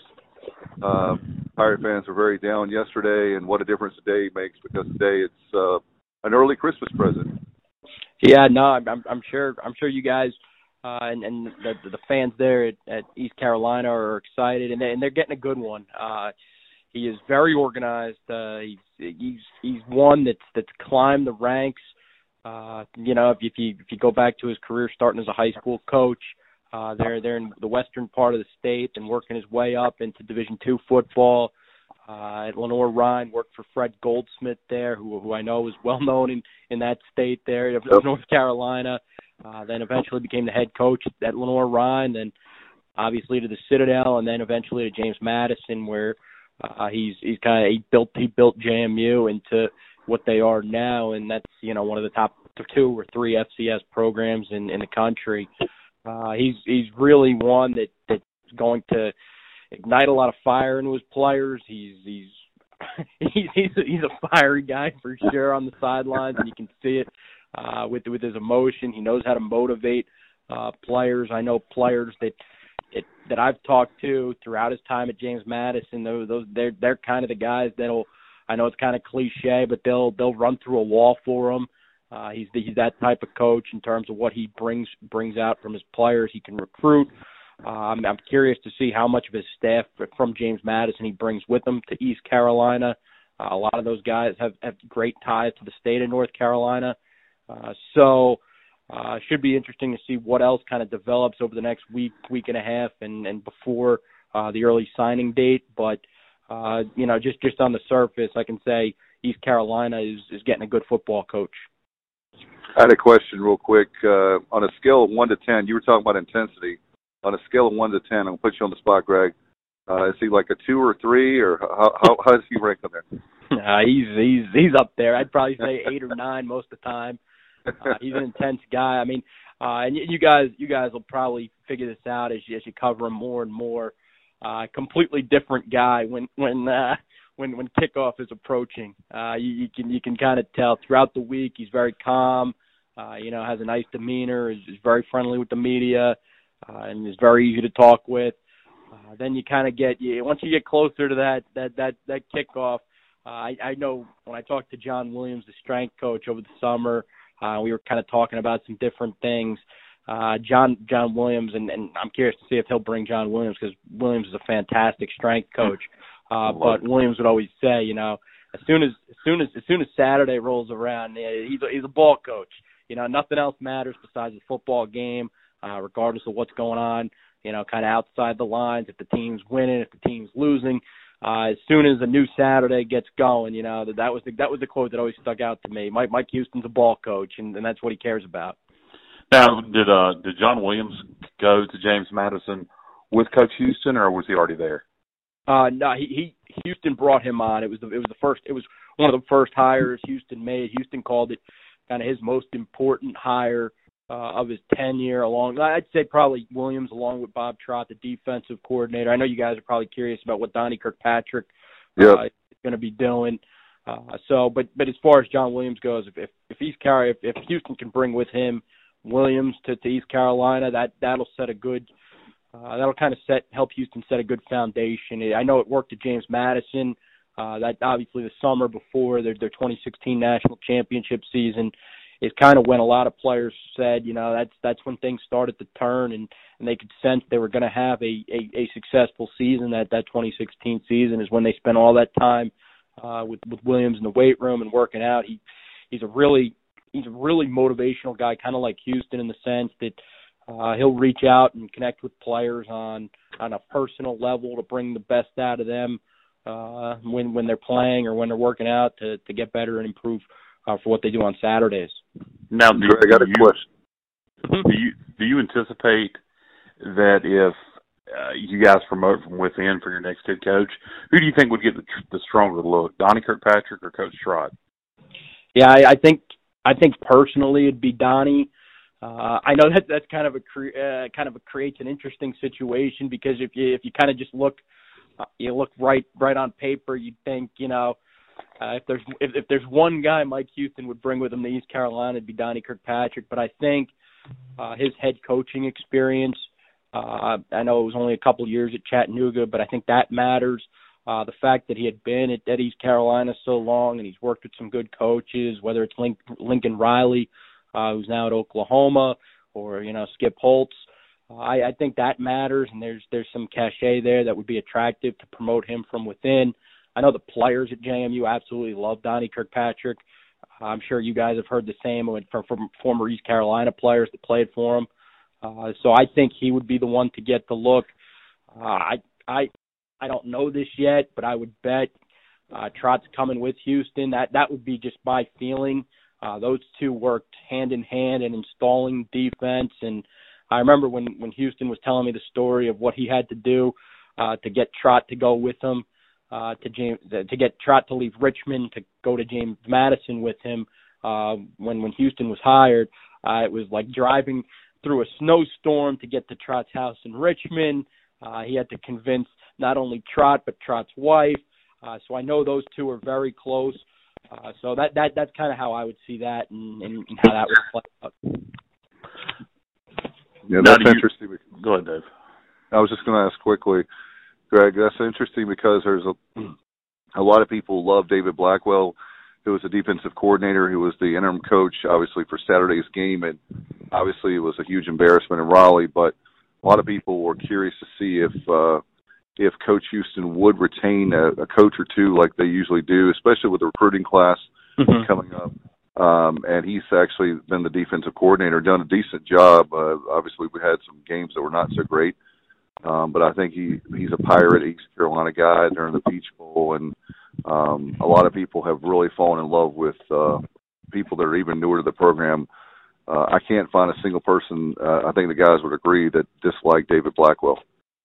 Uh, Pirate fans were very down yesterday, and what a difference today makes, because today it's uh, an early Christmas present. Yeah, no, I'm, I'm sure. I'm sure you guys uh, and, and the, the fans there at, at East Carolina are excited, and, they, and they're getting a good one. Uh, he is very organized. Uh, he's he's he's one that's that's climbed the ranks. Uh, you know, if, if you if you go back to his career, starting as a high school coach, uh, they're they're in the western part of the state and working his way up into Division two football. Uh, at Lenoir-Rhyne, worked for Fred Goldsmith there, who who I know is well known in, in that state there of yep. North Carolina. Uh, then eventually became the head coach at Lenoir-Rhyne, then obviously to the Citadel, and then eventually to James Madison, where uh, he's he's kind of he built he built J M U into what they are now, and that's you know one of the top two or three F C S programs in, in the country. Uh, he's he's really one that that's going to ignite a lot of fire into his players. He's he's he's he's a, he's a fiery guy for sure on the sidelines, and you can see it uh, with with his emotion. He knows how to motivate uh, players. I know players that, that that I've talked to throughout his time at James Madison. Those those they're they're kind of the guys that'll. I know it's kind of cliche, but they'll they'll run through a wall for him. Uh, he's he's that type of coach in terms of what he brings brings out from his players. He can recruit. Uh, I'm, I'm curious to see how much of his staff from James Madison he brings with him to East Carolina. Uh, a lot of those guys have, have great ties to the state of North Carolina. Uh, so uh, should be interesting to see what else kind of develops over the next week, week and a half, and, and before uh, the early signing date. But, uh, you know, just, just on the surface, I can say East Carolina is, is getting a good football coach. I had a question real quick. Uh, on a scale of one to ten, you were talking about intensity. On a scale of one to ten, I'm gonna put you on the spot, Greg. Uh, is he like a two or three, or how how, how does he rank on there? Uh, he's he's he's up there. I'd probably say eight or nine most of the time. Uh, he's an intense guy. I mean, uh, and you guys you guys will probably figure this out as you, as you cover him more and more. Uh, completely different guy when when uh, when when kickoff is approaching. Uh, you, you can you can kind of tell throughout the week. He's very calm. Uh, you know, has a nice demeanor. Is, is very friendly with the media. Uh, and is very easy to talk with. Uh, then you kind of get you, once you get closer to that that that that kickoff. Uh, I, I know when I talked to John Williams, the strength coach, over the summer, uh, we were kind of talking about some different things. Uh, John John Williams, and, and I'm curious to see if he'll bring John Williams, because Williams is a fantastic strength coach. Uh, but Williams would always say, you know, as soon as as soon as as soon as Saturday rolls around, he's a, he's a ball coach. You know, nothing else matters besides the football game. Uh, regardless of what's going on, you know, kind of outside the lines, if the team's winning, if the team's losing, uh, as soon as a new Saturday gets going, you know, that, that was the, that was the quote that always stuck out to me. Mike, Mike Houston's a ball coach, and, and that's what he cares about. Now, did uh, did John Williams go to James Madison with Coach Houston, or was he already there? Uh, no, he, he Houston brought him on. It was the, it was the first. It was one of the first hires Houston made. Houston called it kind of his most important hire Uh, of his tenure, along, I'd say probably Williams, along with Bob Trott, the defensive coordinator. I know you guys are probably curious about what Donnie Kirkpatrick yep. uh, is going to be doing. Uh, so, but but as far as John Williams goes, if if, if East Car- if, if Houston can bring with him Williams to, to East Carolina, that that'll set a good, uh, that'll kind of set help Houston set a good foundation. I know it worked at James Madison. Uh, that obviously the summer before their their twenty sixteen national championship season is kind of when a lot of players said, you know, that's that's when things started to turn, and, and they could sense they were going to have a, a, a successful season. That that twenty sixteen season is when they spent all that time uh, with with Williams in the weight room and working out. He he's a really he's a really motivational guy, kind of like Houston in the sense that uh, he'll reach out and connect with players on on a personal level to bring the best out of them uh, when when they're playing or when they're working out to to get better and improve Uh, for what they do on Saturdays. Now, do, I got a do you, question. Do you do you anticipate that if uh, you guys promote from within for your next head coach, who do you think would get the, the stronger look, Donnie Kirkpatrick or Coach Trott? Yeah, I, I think I think personally it'd be Donnie. Uh, I know that that's kind of a cre- uh, kind of a creates an interesting situation because if you if you kind of just look uh, you look right right on paper, you'd think you know uh, if there's if, if there's one guy Mike Houston would bring with him to East Carolina, it'd be Donnie Kirkpatrick. But I think uh, his head coaching experience. Uh, I know it was only a couple of years at Chattanooga, but I think that matters. Uh, the fact that he had been at, at East Carolina so long and he's worked with some good coaches, whether it's Link, Lincoln Riley, uh, who's now at Oklahoma, or, you know, Skip Holtz, uh, I, I think that matters, and there's there's some cachet there that would be attractive to promote him from within. I know the players at J M U absolutely love Donnie Kirkpatrick. Uh, I'm sure you guys have heard the same from, from former East Carolina players that played for him. Uh, so I think he would be the one to get the look. Uh, I I I don't know this yet, but I would bet uh, Trott's coming with Houston. That that would be just my feeling. Uh, those two worked hand in hand in installing defense, and I remember when, when Houston was telling me the story of what he had to do uh, to get Trott to go with him, uh, to James to get Trott to leave Richmond to go to James Madison with him. Uh, when when Houston was hired, uh, it was like driving through a snowstorm to get to Trott's house in Richmond. Uh, he had to convince not only Trott but Trott's wife. Uh, so I know those two are very close. Uh, so that, that that's kind of how I would see that and, and how that would play out. Yeah, that's you, interesting. Go ahead, Dave. I was just going to ask quickly, Greg, that's interesting because there's a, a lot of people love David Blackwell, who was the defensive coordinator, who was the interim coach, obviously, for Saturday's game, and obviously it was a huge embarrassment in Raleigh, but a lot of people were curious to see if uh, if Coach Houston would retain a, a coach or two like they usually do, especially with the recruiting class mm-hmm. coming up. Um, and he's actually been the defensive coordinator, done a decent job. Uh, obviously, we had some games that were not so great, um, but I think he he's a Pirate East Carolina guy during the Peach Bowl, and um, a lot of people have really fallen in love with uh, people that are even newer to the program. Uh, I can't find a single person, uh, I think the guys would agree, that dislike David Blackwell.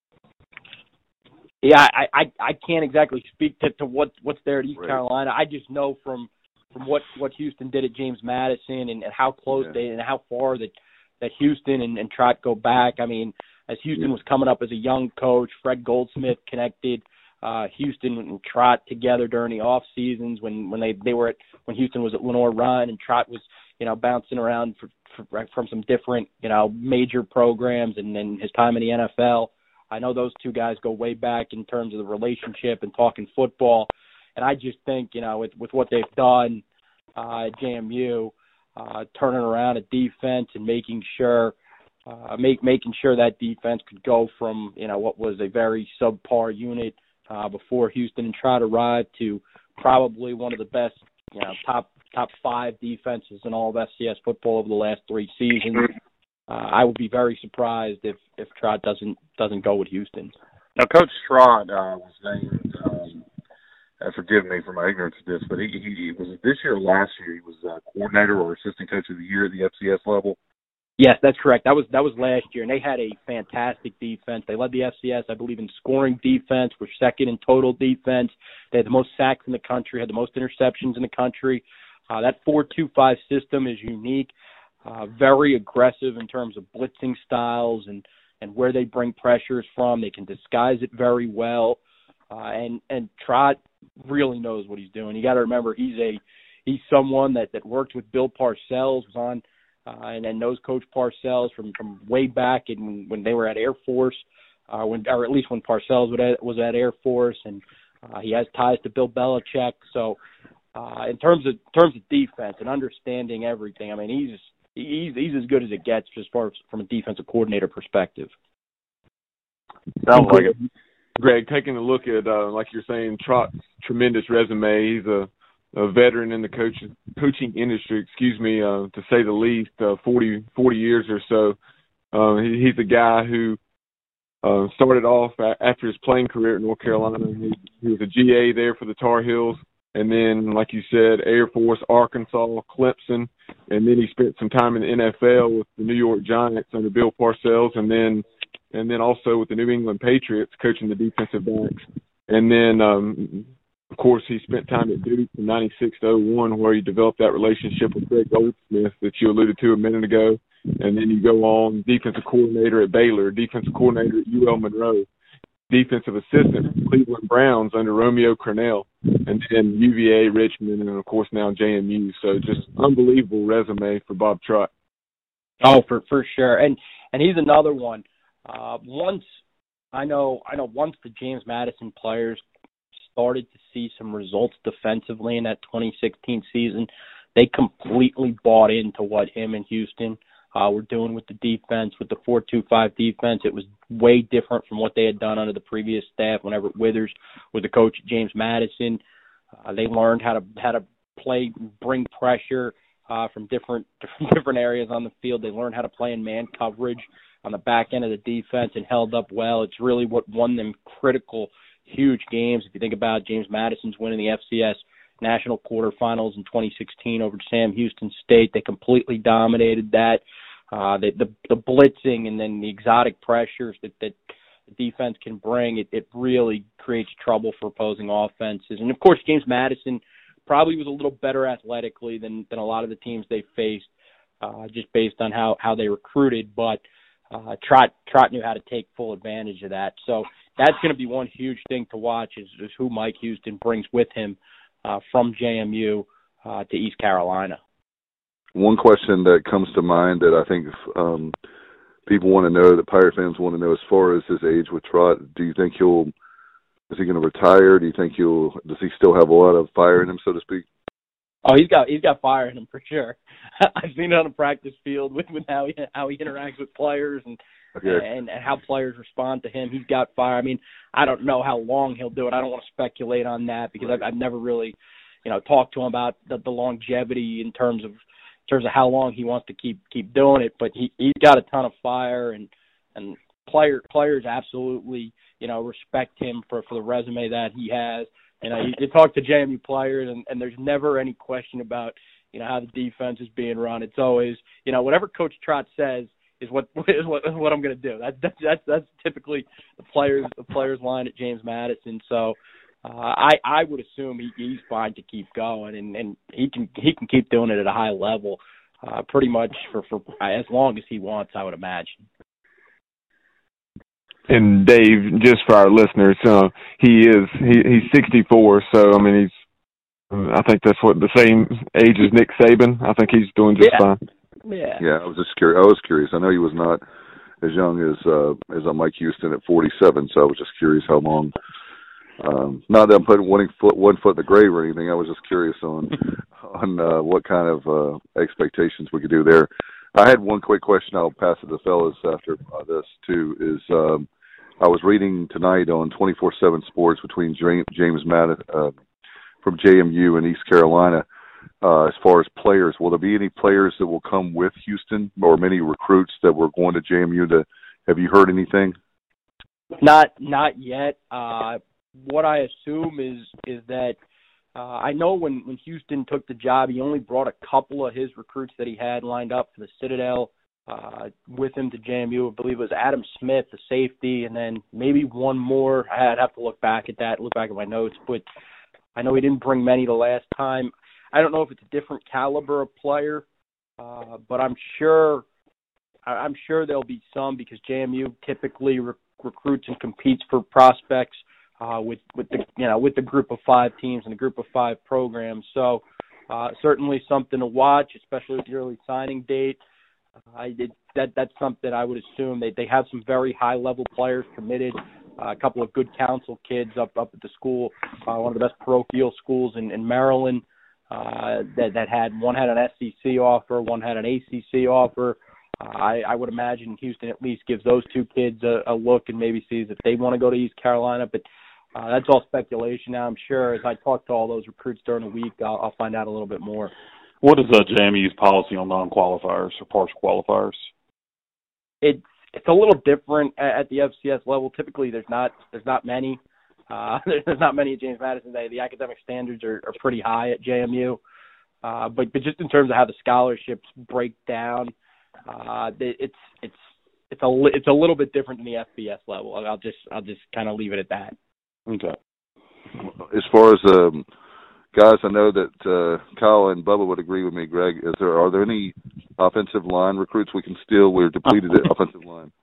Yeah, I, I, I can't exactly speak to, to what, what's there at East right. Carolina. I just know from from what, what Houston did at James Madison and, and how close yeah. they and how far that, that Houston and, and Trott go back. I mean, as Houston yeah. was coming up as a young coach, Fred Goldsmith connected uh, Houston and Trott together during the off seasons when, when they, they were at when Houston was at Lenoir-Rhyne and Trott was, you know, bouncing around for, for, from some different, you know, major programs and then his time in the N F L. I know those two guys go way back in terms of the relationship and talking football. And I just think, you know, with, with what they've done uh, at J M U, uh, turning around a defense and making sure uh, make making sure that defense could go from, you know, what was a very subpar unit uh, before Houston and Trott arrived to probably one of the best, you know, top top five defenses in all of F C S football over the last three seasons. Uh, I would be very surprised if, if Trott doesn't doesn't go with Houston. Now, Coach Trott uh, was named. Um, uh, forgive me for my ignorance of this, but he, he, he was this year or last year. He was uh, coordinator or assistant coach of the year at the F C S level. Yes, that's correct. That was that was last year, and they had a fantastic defense. They led the F C S, I believe, in scoring defense. Were second in total defense. They had the most sacks in the country. Had the most interceptions in the country. Uh, that four two five system is unique. Uh, very aggressive in terms of blitzing styles and, and where they bring pressures from. They can disguise it very well. Uh, and, and Trott really knows what he's doing. You got to remember he's a he's someone that, that worked with Bill Parcells, was on uh, and, and knows Coach Parcells from, from way back in, when they were at Air Force, uh, when or at least when Parcells was at Air Force, and uh, he has ties to Bill Belichick. So uh, in terms of in terms of defense and understanding everything, I mean he's He's he's as good as it gets as far as from a defensive coordinator perspective. Sounds like it. Greg, taking a look at, uh, like you're saying, Trott's tremendous resume. He's a, a veteran in the coach, coaching industry, excuse me, uh, to say the least, uh, forty, forty years or so. Uh, he, he's a guy who uh, started off a- after his playing career at North Carolina. He, he was a G A there for the Tar Heels. And then, like you said, Air Force, Arkansas, Clemson, and then he spent some time in the N F L with the New York Giants under Bill Parcells, and then and then also with the New England Patriots coaching the defensive backs. And then, um, of course, he spent time at Duke from ninety-six to oh one, where he developed that relationship with Greg Goldsmith that you alluded to a minute ago. And then you go on defensive coordinator at Baylor, defensive coordinator at U L Monroe, defensive assistant for Cleveland Browns under Romeo Crennel, and then U V A, Richmond, and, of course, now J M U. So just unbelievable resume for Bob Trott. Oh, for for sure. And and he's another one. Uh, once I know I know once the James Madison players started to see some results defensively in that twenty sixteen season, they completely bought into what him and Houston uh, were doing with the defense, with the four two five defense. It was way different from what they had done under the previous staff when Everett Withers was the coach at James Madison. Uh, they learned how to how to play, bring pressure uh, from different different areas on the field. They learned how to play in man coverage on the back end of the defense and held up well. It's really what won them critical, huge games. If you think about James Madison's winning the F C S National Quarterfinals in twenty sixteen over Sam Houston State, they completely dominated that. Uh, the, the the blitzing and then the exotic pressures that, that the defense can bring, it, it really creates trouble for opposing offenses. And, of course, James Madison probably was a little better athletically than, than a lot of the teams they faced, uh, just based on how, how they recruited. But uh, Trott, Trott knew how to take full advantage of that. So that's going to be one huge thing to watch is, is who Mike Houston brings with him uh, from J M U uh, to East Carolina. One question that comes to mind that I think um, people want to know, that Pirate fans want to know, as far as his age with Trott, do you think he'll, is he going to retire? Do you think he'll, does he still have a lot of fire in him, so to speak? Oh, he's got he's got fire in him for sure. I've seen it on the practice field with, with how he how he interacts with players and, okay. and and how players respond to him. He's got fire. I mean, I don't know how long he'll do it. I don't want to speculate on that because I've, I've never really, you know, talked to him about the, the longevity in terms of in terms of how long he wants to keep keep doing it. But he he's got a ton of fire, and and player players absolutely, you know, respect him for for the resume that he has. And uh, you, you talk to J M U players, and, and there's never any question about, you know, how the defense is being run. It's always, you know, whatever Coach Trott says is what is what, is what I'm going to do. That's that's that's that's typically the players the players line at James Madison. So uh, I I would assume he, he's fine to keep going, and, and he can he can keep doing it at a high level, uh, pretty much for, for as long as he wants, I would imagine. And Dave, just for our listeners, uh, he is he, he's sixty-four, so I mean he's I think that's what the same age as Nick Saban. I think he's doing just yeah. fine. Yeah. Yeah, I was just curious. I was curious. I know he was not as young as uh, as uh, Mike Houston at forty-seven, so I was just curious how long. Um, not that I'm putting one foot one foot in the grave or anything. I was just curious on on uh, what kind of uh, expectations we could do there. I had one quick question. I'll pass it to the fellas after uh, this too. Is um, I was reading tonight on twenty-four seven Sports between James Madison uh, from J M U and East Carolina. Uh, as far as players, will there be any players that will come with Houston, or many recruits that were going to J M U? To have you heard anything? Not not yet. Uh, what I assume is is that. Uh, I know when, when Houston took the job, he only brought a couple of his recruits that he had lined up for the Citadel uh, with him to J M U. I believe it was Adam Smith, the safety, and then maybe one more. I'd have to look back at that, look back at my notes. But I know he didn't bring many the last time. I don't know if it's a different caliber of player, uh, but I'm sure I'm sure there'll be some because J M U typically re- recruits and competes for prospects Uh, with with the you know with the group of five teams and the group of five programs, so uh, certainly something to watch, especially with the early signing date. Uh, I did that. That's something I would assume they they have some very high level players committed. Uh, a couple of good council kids up up at the school, uh, one of the best parochial schools in, in Maryland. Uh, that that had one had an S E C offer, one had an A C C offer. Uh, I, I would imagine Houston at least gives those two kids a, a look and maybe sees if they want to go to East Carolina, but. Uh, that's all speculation now. I'm sure as I talk to all those recruits during the week, I'll, I'll find out a little bit more. What is uh, J M U's policy on non-qualifiers or partial qualifiers? It's it's a little different at, at the F C S level. Typically, there's not there's not many. Uh, there's not many at James Madison. The academic standards are, are pretty high at J M U. Uh, but but just in terms of how the scholarships break down, uh, it's it's it's a it's a little bit different than the F B S level. I'll just I'll just kind of leave it at that. Okay. As far as um, guys, I know that uh, Kyle and Bubba would agree with me. Greg, is there are there any offensive line recruits we can steal? We're depleted at offensive line.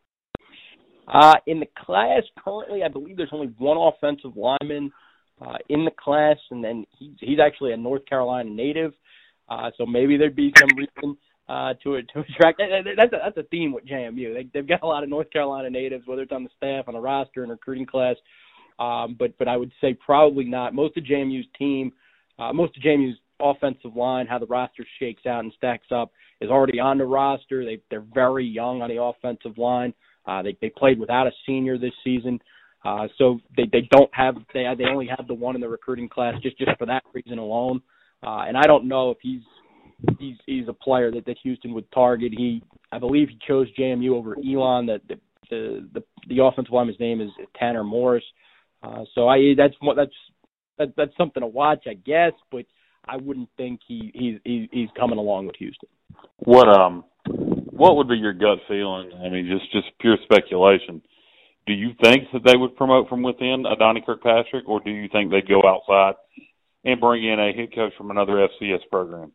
Uh, in the class currently, I believe there's only one offensive lineman uh, in the class, and then he's, he's actually a North Carolina native. Uh, so maybe there'd be some reason uh, to to attract. That's a, that's a theme with J M U. They, they've got a lot of North Carolina natives, whether it's on the staff, on the roster, in the recruiting class. Um, but but I would say probably not. Most of J M U's team, uh, most of J M U's offensive line, how the roster shakes out and stacks up, is already on the roster. They they're very young on the offensive line. Uh, they they played without a senior this season, uh, so they they don't have they they only have the one in the recruiting class just just for that reason alone. Uh, and I don't know if he's he's he's a player that, that Houston would target. He I believe he chose J M U over Elon. That the the the, the offensive lineman's name is Tanner Morris. Uh, so I that's what that's that, that's something to watch, I guess. But I wouldn't think he he's he's coming along with Houston. What um what would be your gut feeling? I mean, just just pure speculation. Do you think that they would promote from within a Donnie Kirkpatrick, or do you think they'd go outside and bring in a head coach from another F C S program?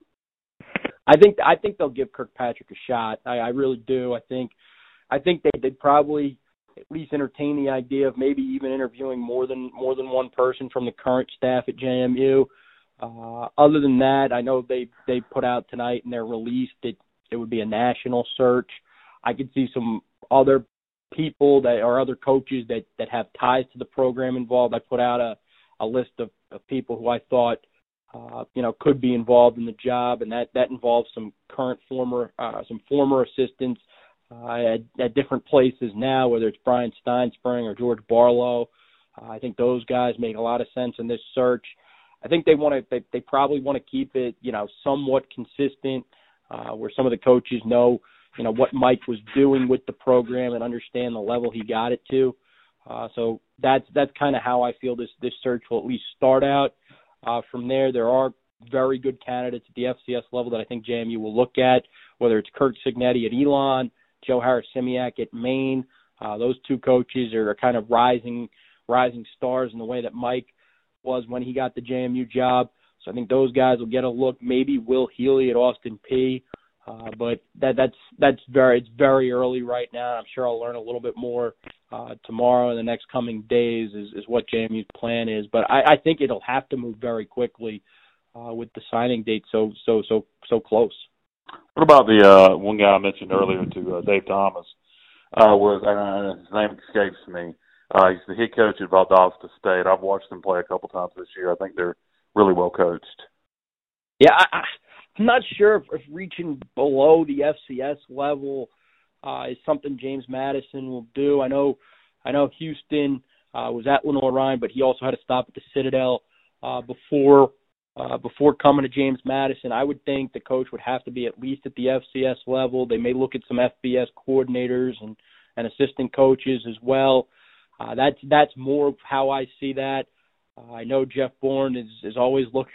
I think I think they'll give Kirkpatrick a shot. I, I really do. I think I think they, they'd probably at least entertain the idea of maybe even interviewing more than more than one person from the current staff at J M U. Uh, other than that, I know they they put out tonight in their release that it would be a national search. I could see some other people that or other coaches that, that have ties to the program involved. I put out a, a list of, of people who I thought uh, you know could be involved in the job, and that, that involves some current former uh, some former assistants uh, at, at different places now, whether it's Brian Steinspring or George Barlow. Uh, I think those guys make a lot of sense in this search. I think they want to. They, they probably want to keep it, you know, somewhat consistent, uh, where some of the coaches know, you know, what Mike was doing with the program and understand the level he got it to. Uh, so that's that's kind of how I feel this this search will at least start out. Uh, from there, there are very good candidates at the F C S level that I think J M U will look at, whether it's Kirk Cignetti at Elon, Joe Harris-Simiak at Maine. Uh, those two coaches are kind of rising rising stars in the way that Mike was when he got the J M U job. So I think those guys will get a look. Maybe Will Healy at Austin Peay. Uh, but that that's that's very it's very early right now. I'm sure I'll learn a little bit more uh, tomorrow and the next coming days is, is what J M U's plan is. But I, I think it'll have to move very quickly uh, with the signing date so so so so close. What about the uh, one guy I mentioned earlier to uh, Dave Thomas? Uh, was uh, his name escapes me. Uh, he's the head coach at Valdosta State. I've watched them play a couple times this year. I think they're really well coached. Yeah, I, I'm not sure if, if reaching below the F C S level uh, is something James Madison will do. I know, I know Houston uh, was at Lenoir-Rhyne, but he also had to stop at the Citadel uh, before uh, before coming to James Madison. I would think the coach would have to be at least at the F C S level. They may look at some F B S coordinators and, and assistant coaches as well. Uh, that's that's more of how I see that. Uh, I know Jeff Bourne is, is always looking.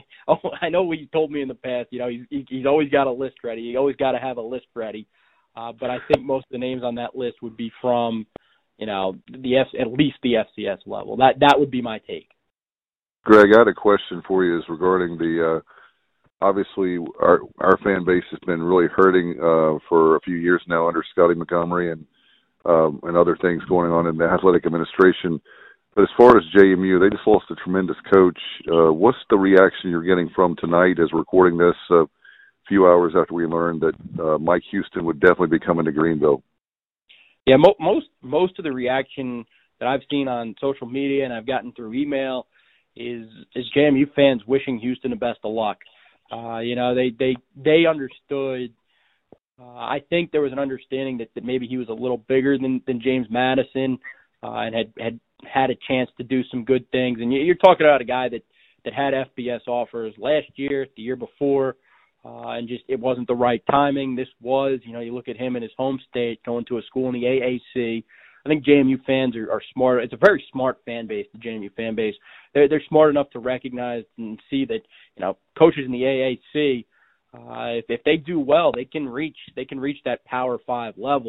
I know what you told me in the past. You know, he's he's always got a list ready. You always got to have a list ready. Uh, but I think most of the names on that list would be from, you know, the F, at least the F C S level. That that would be my take. Greg, I had a question for you. Is regarding the uh, obviously our our fan base has been really hurting uh, for a few years now under Scotty Montgomery and. Um, and other things going on in the athletic administration. But as far as J M U, they just lost a tremendous coach. Uh, what's the reaction you're getting from tonight as we're recording this a uh, few hours after we learned that uh, Mike Houston would definitely be coming to Greenville? Yeah, mo- most most of the reaction that I've seen on social media and I've gotten through email is is J M U fans wishing Houston the best of luck. Uh, you know, they, they, they understood. Uh, I think there was an understanding that, that maybe he was a little bigger than, than James Madison uh, and had, had had a chance to do some good things. And you're talking about a guy that, that had F B S offers last year, the year before, uh, and just it wasn't the right timing. This was, you know, you look at him in his home state going to a school in the A A C. I think J M U fans are, are smart. It's a very smart fan base, the J M U fan base. They're, they're smart enough to recognize and see that, you know, coaches in the A A C, Uh, if, if they do well, they can reach they can reach that Power Five level.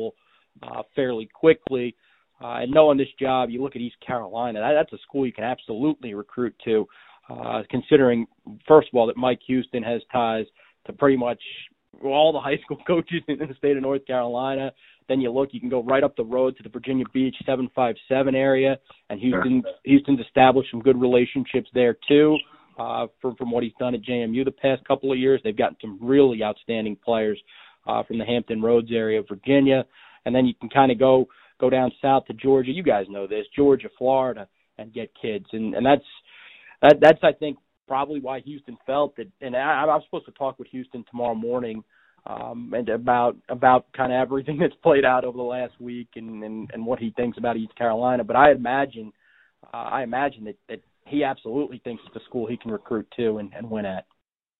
uh, fairly quickly. Uh, and knowing this job, you look at East Carolina, that, that's a school you can absolutely recruit to, uh, considering, first of all, that Mike Houston has ties to pretty much all the high school coaches in the state of North Carolina. Then you look, you can go right up the road to the Virginia Beach seven five seven area, and Houston, Houston's established some good relationships there too. Uh, from from what he's done at J M U the past couple of years, they've gotten some really outstanding players uh, from the Hampton Roads area of Virginia, and then you can kind of go go down south to Georgia. You guys know this, Georgia, Florida, and get kids, and and that's that, that's I think probably why Houston felt that. And I, I'm supposed to talk with Houston tomorrow morning. Um, and about about kind of everything that's played out over the last week and, and, and what he thinks about East Carolina. But I imagine uh, I imagine that, that he absolutely thinks it's a school he can recruit to and, and win at.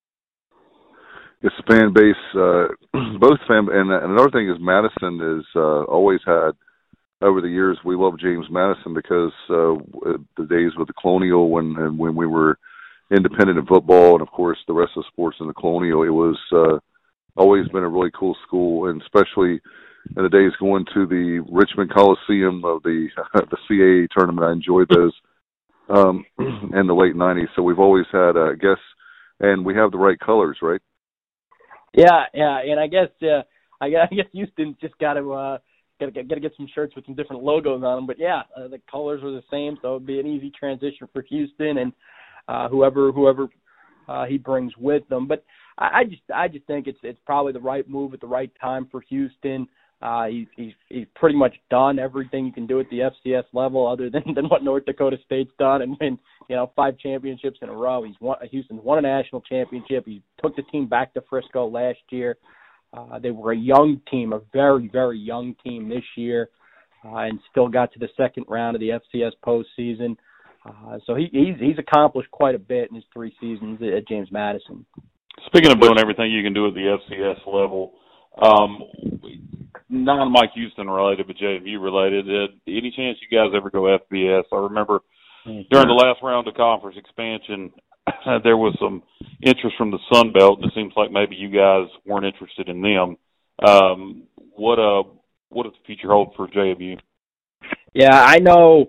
It's a fan base, uh, both fan, and another thing is Madison has uh, always had, over the years, we love James Madison because uh, the days with the Colonial when and when we were independent in football, and of course the rest of the sports in the Colonial, it was uh, always been a really cool school, and especially in the days going to the Richmond Coliseum of the the C A A tournament. I enjoyed those um, in the late nineties. So we've always had, uh, I guess, and we have the right colors, right? Yeah, yeah, and I guess uh, I guess, I guess Houston's just got to uh, got to get get some shirts with some different logos on them. But yeah, uh, the colors are the same, so it'd be an easy transition for Houston and uh, whoever whoever uh, he brings with them. But I just I just think it's it's probably the right move at the right time for Houston. Uh, he's he's he's pretty much done everything you can do at the F C S level, other than, than what North Dakota State's done, and win you know five championships in a row. He's won Houston's won a national championship. He took the team back to Frisco last year. Uh, they were a young team, a very very young team this year, uh, and still got to the second round of the F C S postseason. Uh, so he he's he's accomplished quite a bit in his three seasons at James Madison. Speaking of doing everything you can do at the F C S level, um, non-Mike Houston related, but J M U related, uh, any chance you guys ever go F B S? I remember during the last round of conference expansion, there was some interest from the Sun Belt, and it seems like maybe you guys weren't interested in them. Um, what uh, what does the future hold for J M U? Yeah, I know.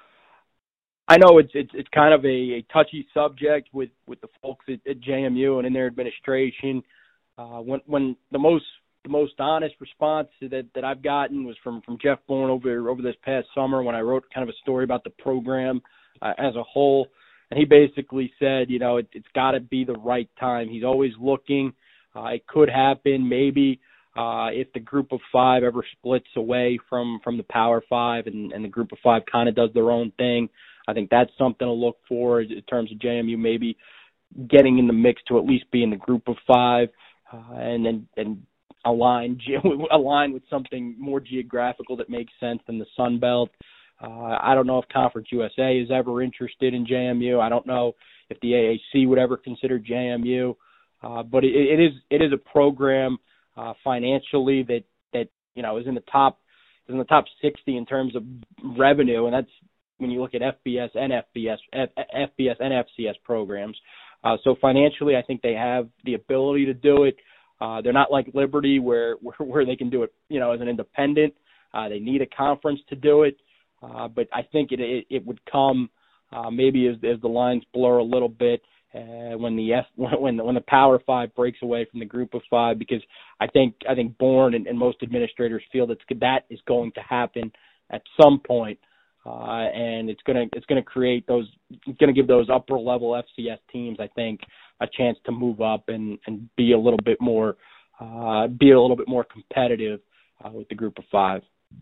I know it's it's it's kind of a, a touchy subject with, with the folks at, at J M U and in their administration. Uh, when when the most the most honest response that, that I've gotten was from, from Jeff Bourne over over this past summer when I wrote kind of a story about the program uh, as a whole, and he basically said, you know, it, it's got to be the right time. He's always looking. Uh, it could happen maybe uh, if the Group of Five ever splits away from, from the Power Five and, and the Group of Five kind of does their own thing. I think that's something to look for in terms of J M U maybe getting in the mix to at least be in the Group of Five, uh, and then and align align with something more geographical that makes sense than the Sun Belt. Uh, I don't know if Conference U S A is ever interested in J M U. I don't know if the A A C would ever consider J M U, uh, but it, it is it is a program uh, financially that that you know is in the top is in the top sixty in terms of revenue, and that's when you look at F B S and F B S, F, FBS and F C S programs. Uh, so financially, I think they have the ability to do it. Uh, they're not like Liberty where, where where they can do it, you know, as an independent. Uh, they need a conference to do it. Uh, but I think it it, it would come uh, maybe as, as the lines blur a little bit uh, when the F, when the, when the Power Five breaks away from the Group of Five, because I think I think Bourne and, and most administrators feel that that is going to happen at some point. Uh, and it's gonna it's gonna create those it's gonna give those upper level F C S teams, I think, a chance to move up and, and be a little bit more uh, be a little bit more competitive uh, with the Group of Five.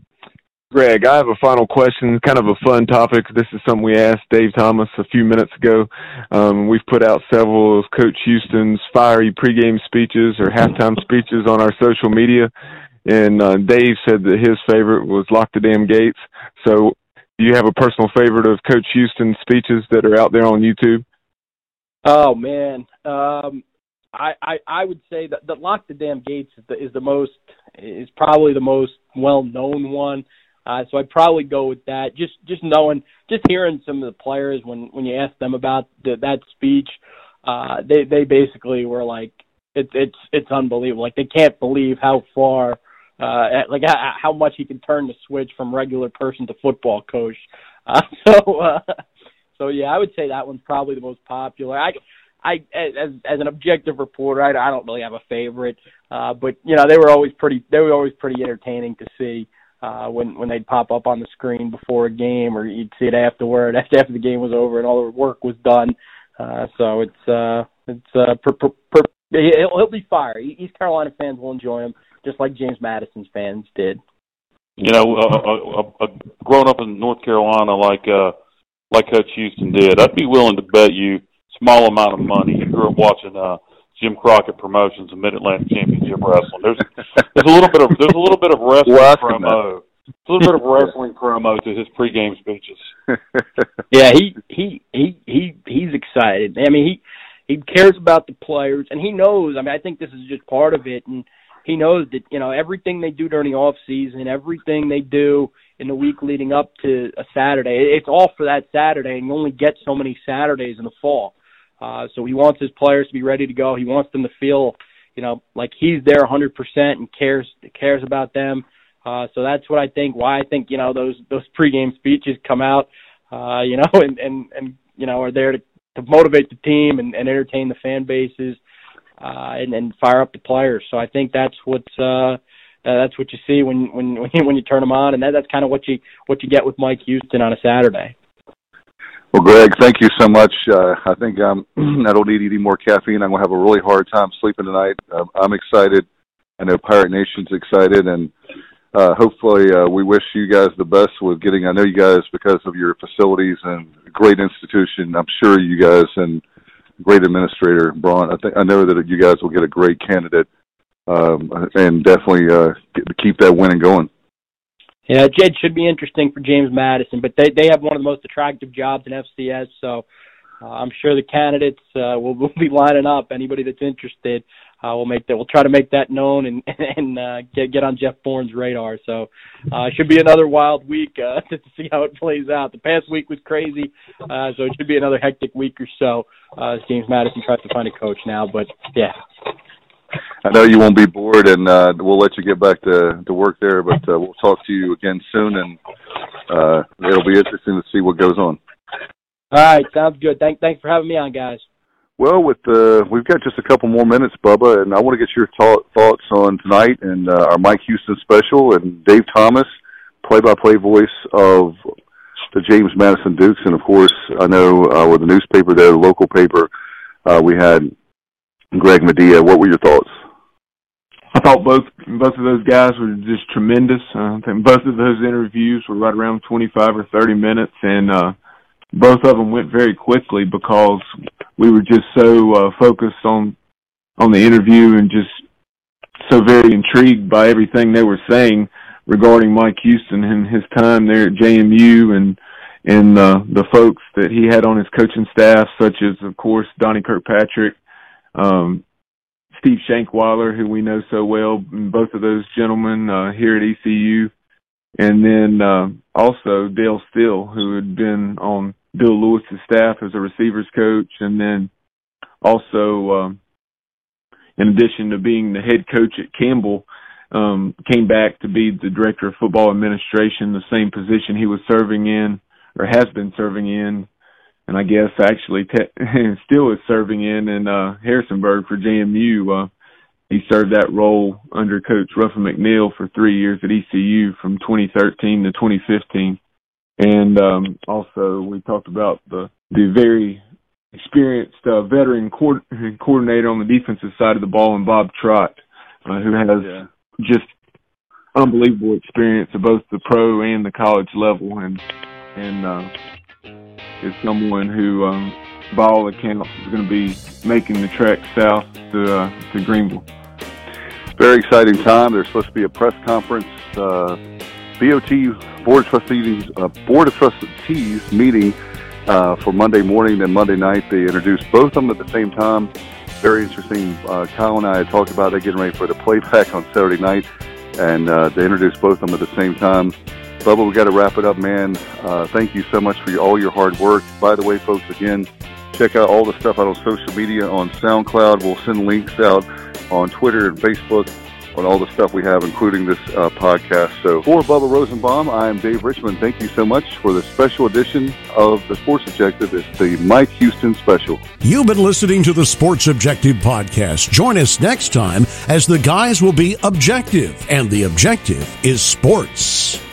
Greg, I have a final question, kind of a fun topic. This is something we asked Dave Thomas a few minutes ago. Um, we've put out several of Coach Houston's fiery pregame speeches or halftime speeches on our social media, and uh, Dave said that his favorite was "Lock the Damn Gates." So, do you have a personal favorite of Coach Houston's speeches that are out there on YouTube? Oh man, um, I, I I would say that the "Lock the Damn Gates" is the, is the most is probably the most well known one. Uh, so I'd probably go with that. Just just knowing, just hearing some of the players when, when you ask them about the, that speech, uh, they they basically were like, it's it's it's unbelievable. Like they can't believe how far uh, like how, how much he can turn the switch from regular person to football coach. Uh, so, uh, so yeah, I would say that one's probably the most popular. I, I as as an objective reporter, I, I don't really have a favorite, uh, but you know they were always pretty they were always pretty entertaining to see uh, when when they'd pop up on the screen before a game, or you'd see it afterward after after the game was over and all the work was done. Uh, so it's uh, it's uh, per, per, per, he'll, he'll be fire. East Carolina fans will enjoy him just like James Madison's fans did. You know, uh, uh, uh, growing up in North Carolina like uh, like Coach Houston did, I'd be willing to bet you small amount of money. You grew up watching uh, Jim Crockett Promotions and Mid Atlantic Championship Wrestling. There's there's a little bit of there's a little bit of wrestling well, promo. A little bit of wrestling promo to his pregame speeches. Yeah, he he he he he's excited. I mean, he he cares about the players, and he knows. I mean, I think this is just part of it, and he knows that, you know, everything they do during the off season, everything they do in the week leading up to a Saturday, it's all for that Saturday, and you only get so many Saturdays in the fall. Uh, so he wants his players to be ready to go. He wants them to feel, you know, like he's there one hundred percent and cares cares about them. Uh, so that's what I think. Why I think, you know, those those pregame speeches come out, uh, you know, and, and and you know are there to, to motivate the team and, and entertain the fan bases. Uh, and, and fire up the players. So I think that's what's uh, uh, that's what you see when when when you, when you turn them on, and that, that's kind of what you what you get with Mike Houston on a Saturday. Well, Greg, thank you so much. Uh, I think um, I don't need any more caffeine. I'm gonna have a really hard time sleeping tonight. Uh, I'm excited. I know Pirate Nation's excited, and uh, hopefully uh, we wish you guys the best with getting. I know you guys, because of your facilities and great institution, I'm sure you guys and great administrator, Braun. I think I know that you guys will get a great candidate, um, and definitely uh, get, keep that winning going. Yeah, Jed should be interesting for James Madison, but they they have one of the most attractive jobs in F C S, so uh, I'm sure the candidates uh, will, will be lining up. Anybody that's interested, uh, we'll make that. We'll try to make that known and and uh, get get on Jeff Bourne's radar. So uh, it should be another wild week uh, to see how it plays out. The past week was crazy, uh, so it should be another hectic week or so uh, as James Madison tries to find a coach now. But yeah. I know you won't be bored, and uh, we'll let you get back to, to work there, but uh, we'll talk to you again soon, and uh, it'll be interesting to see what goes on. All right, sounds good. Thank, thanks for having me on, guys. Well, with uh, we've got just a couple more minutes, Bubba, and I want to get your th- thoughts on tonight and uh, our Mike Houston special, and Dave Thomas, play-by-play voice of the James Madison Dukes, and, of course, I know uh, with the newspaper there, the local paper, uh, we had Greg Medea. What were your thoughts? I thought both both of those guys were just tremendous. Uh, I think both of those interviews were right around twenty-five or thirty minutes, and uh, both of them went very quickly because we were just so uh, focused on on the interview and just so very intrigued by everything they were saying regarding Mike Houston and his time there at J M U and and uh, the folks that he had on his coaching staff, such as, of course, Donnie Kirkpatrick, Um, Steve Shankweiler, who we know so well, both of those gentlemen uh, here at E C U, and then uh, also Dale Steele, who had been on Bill Lewis's staff as a receivers coach, and then also, um, in addition to being the head coach at Campbell, um, came back to be the director of football administration, the same position he was serving in, or has been serving in, and I guess actually te- still is serving in in uh, Harrisonburg for J M U. Uh, he served that role under Coach Ruffin McNeil for three years at E C U from twenty thirteen to twenty fifteen. And um, also we talked about the, the very experienced uh, veteran co- coordinator on the defensive side of the ball, and Bob Trott, uh, who has yeah. just unbelievable experience at both the pro and the college level. And, and uh, is someone who, um, by all accounts, is going to be making the trek south to uh, to Greenville. Very exciting time. There's supposed to be a press conference. Uh, B O T Board of Trustees uh, Board of Trustees meeting uh, for Monday morning. Then Monday night they introduced both of them at the same time. Very interesting. Uh, Kyle and I had talked about it, getting ready for the playback on Saturday night, and uh, they introduced both of them at the same time. Bubba, we got to wrap it up, man. Uh, thank you so much for your, all your hard work. By the way, folks, again, check out all the stuff out on social media, on SoundCloud. We'll send links out on Twitter and Facebook. on all the stuff we have, including this uh, podcast. So for Bubba Rosenbaum, I am Dave Richmond. Thank you so much for the special edition of the Sports Objective. It's the Mike Houston special. You've been listening to the Sports Objective podcast. Join us next time as the guys will be objective, and the objective is sports.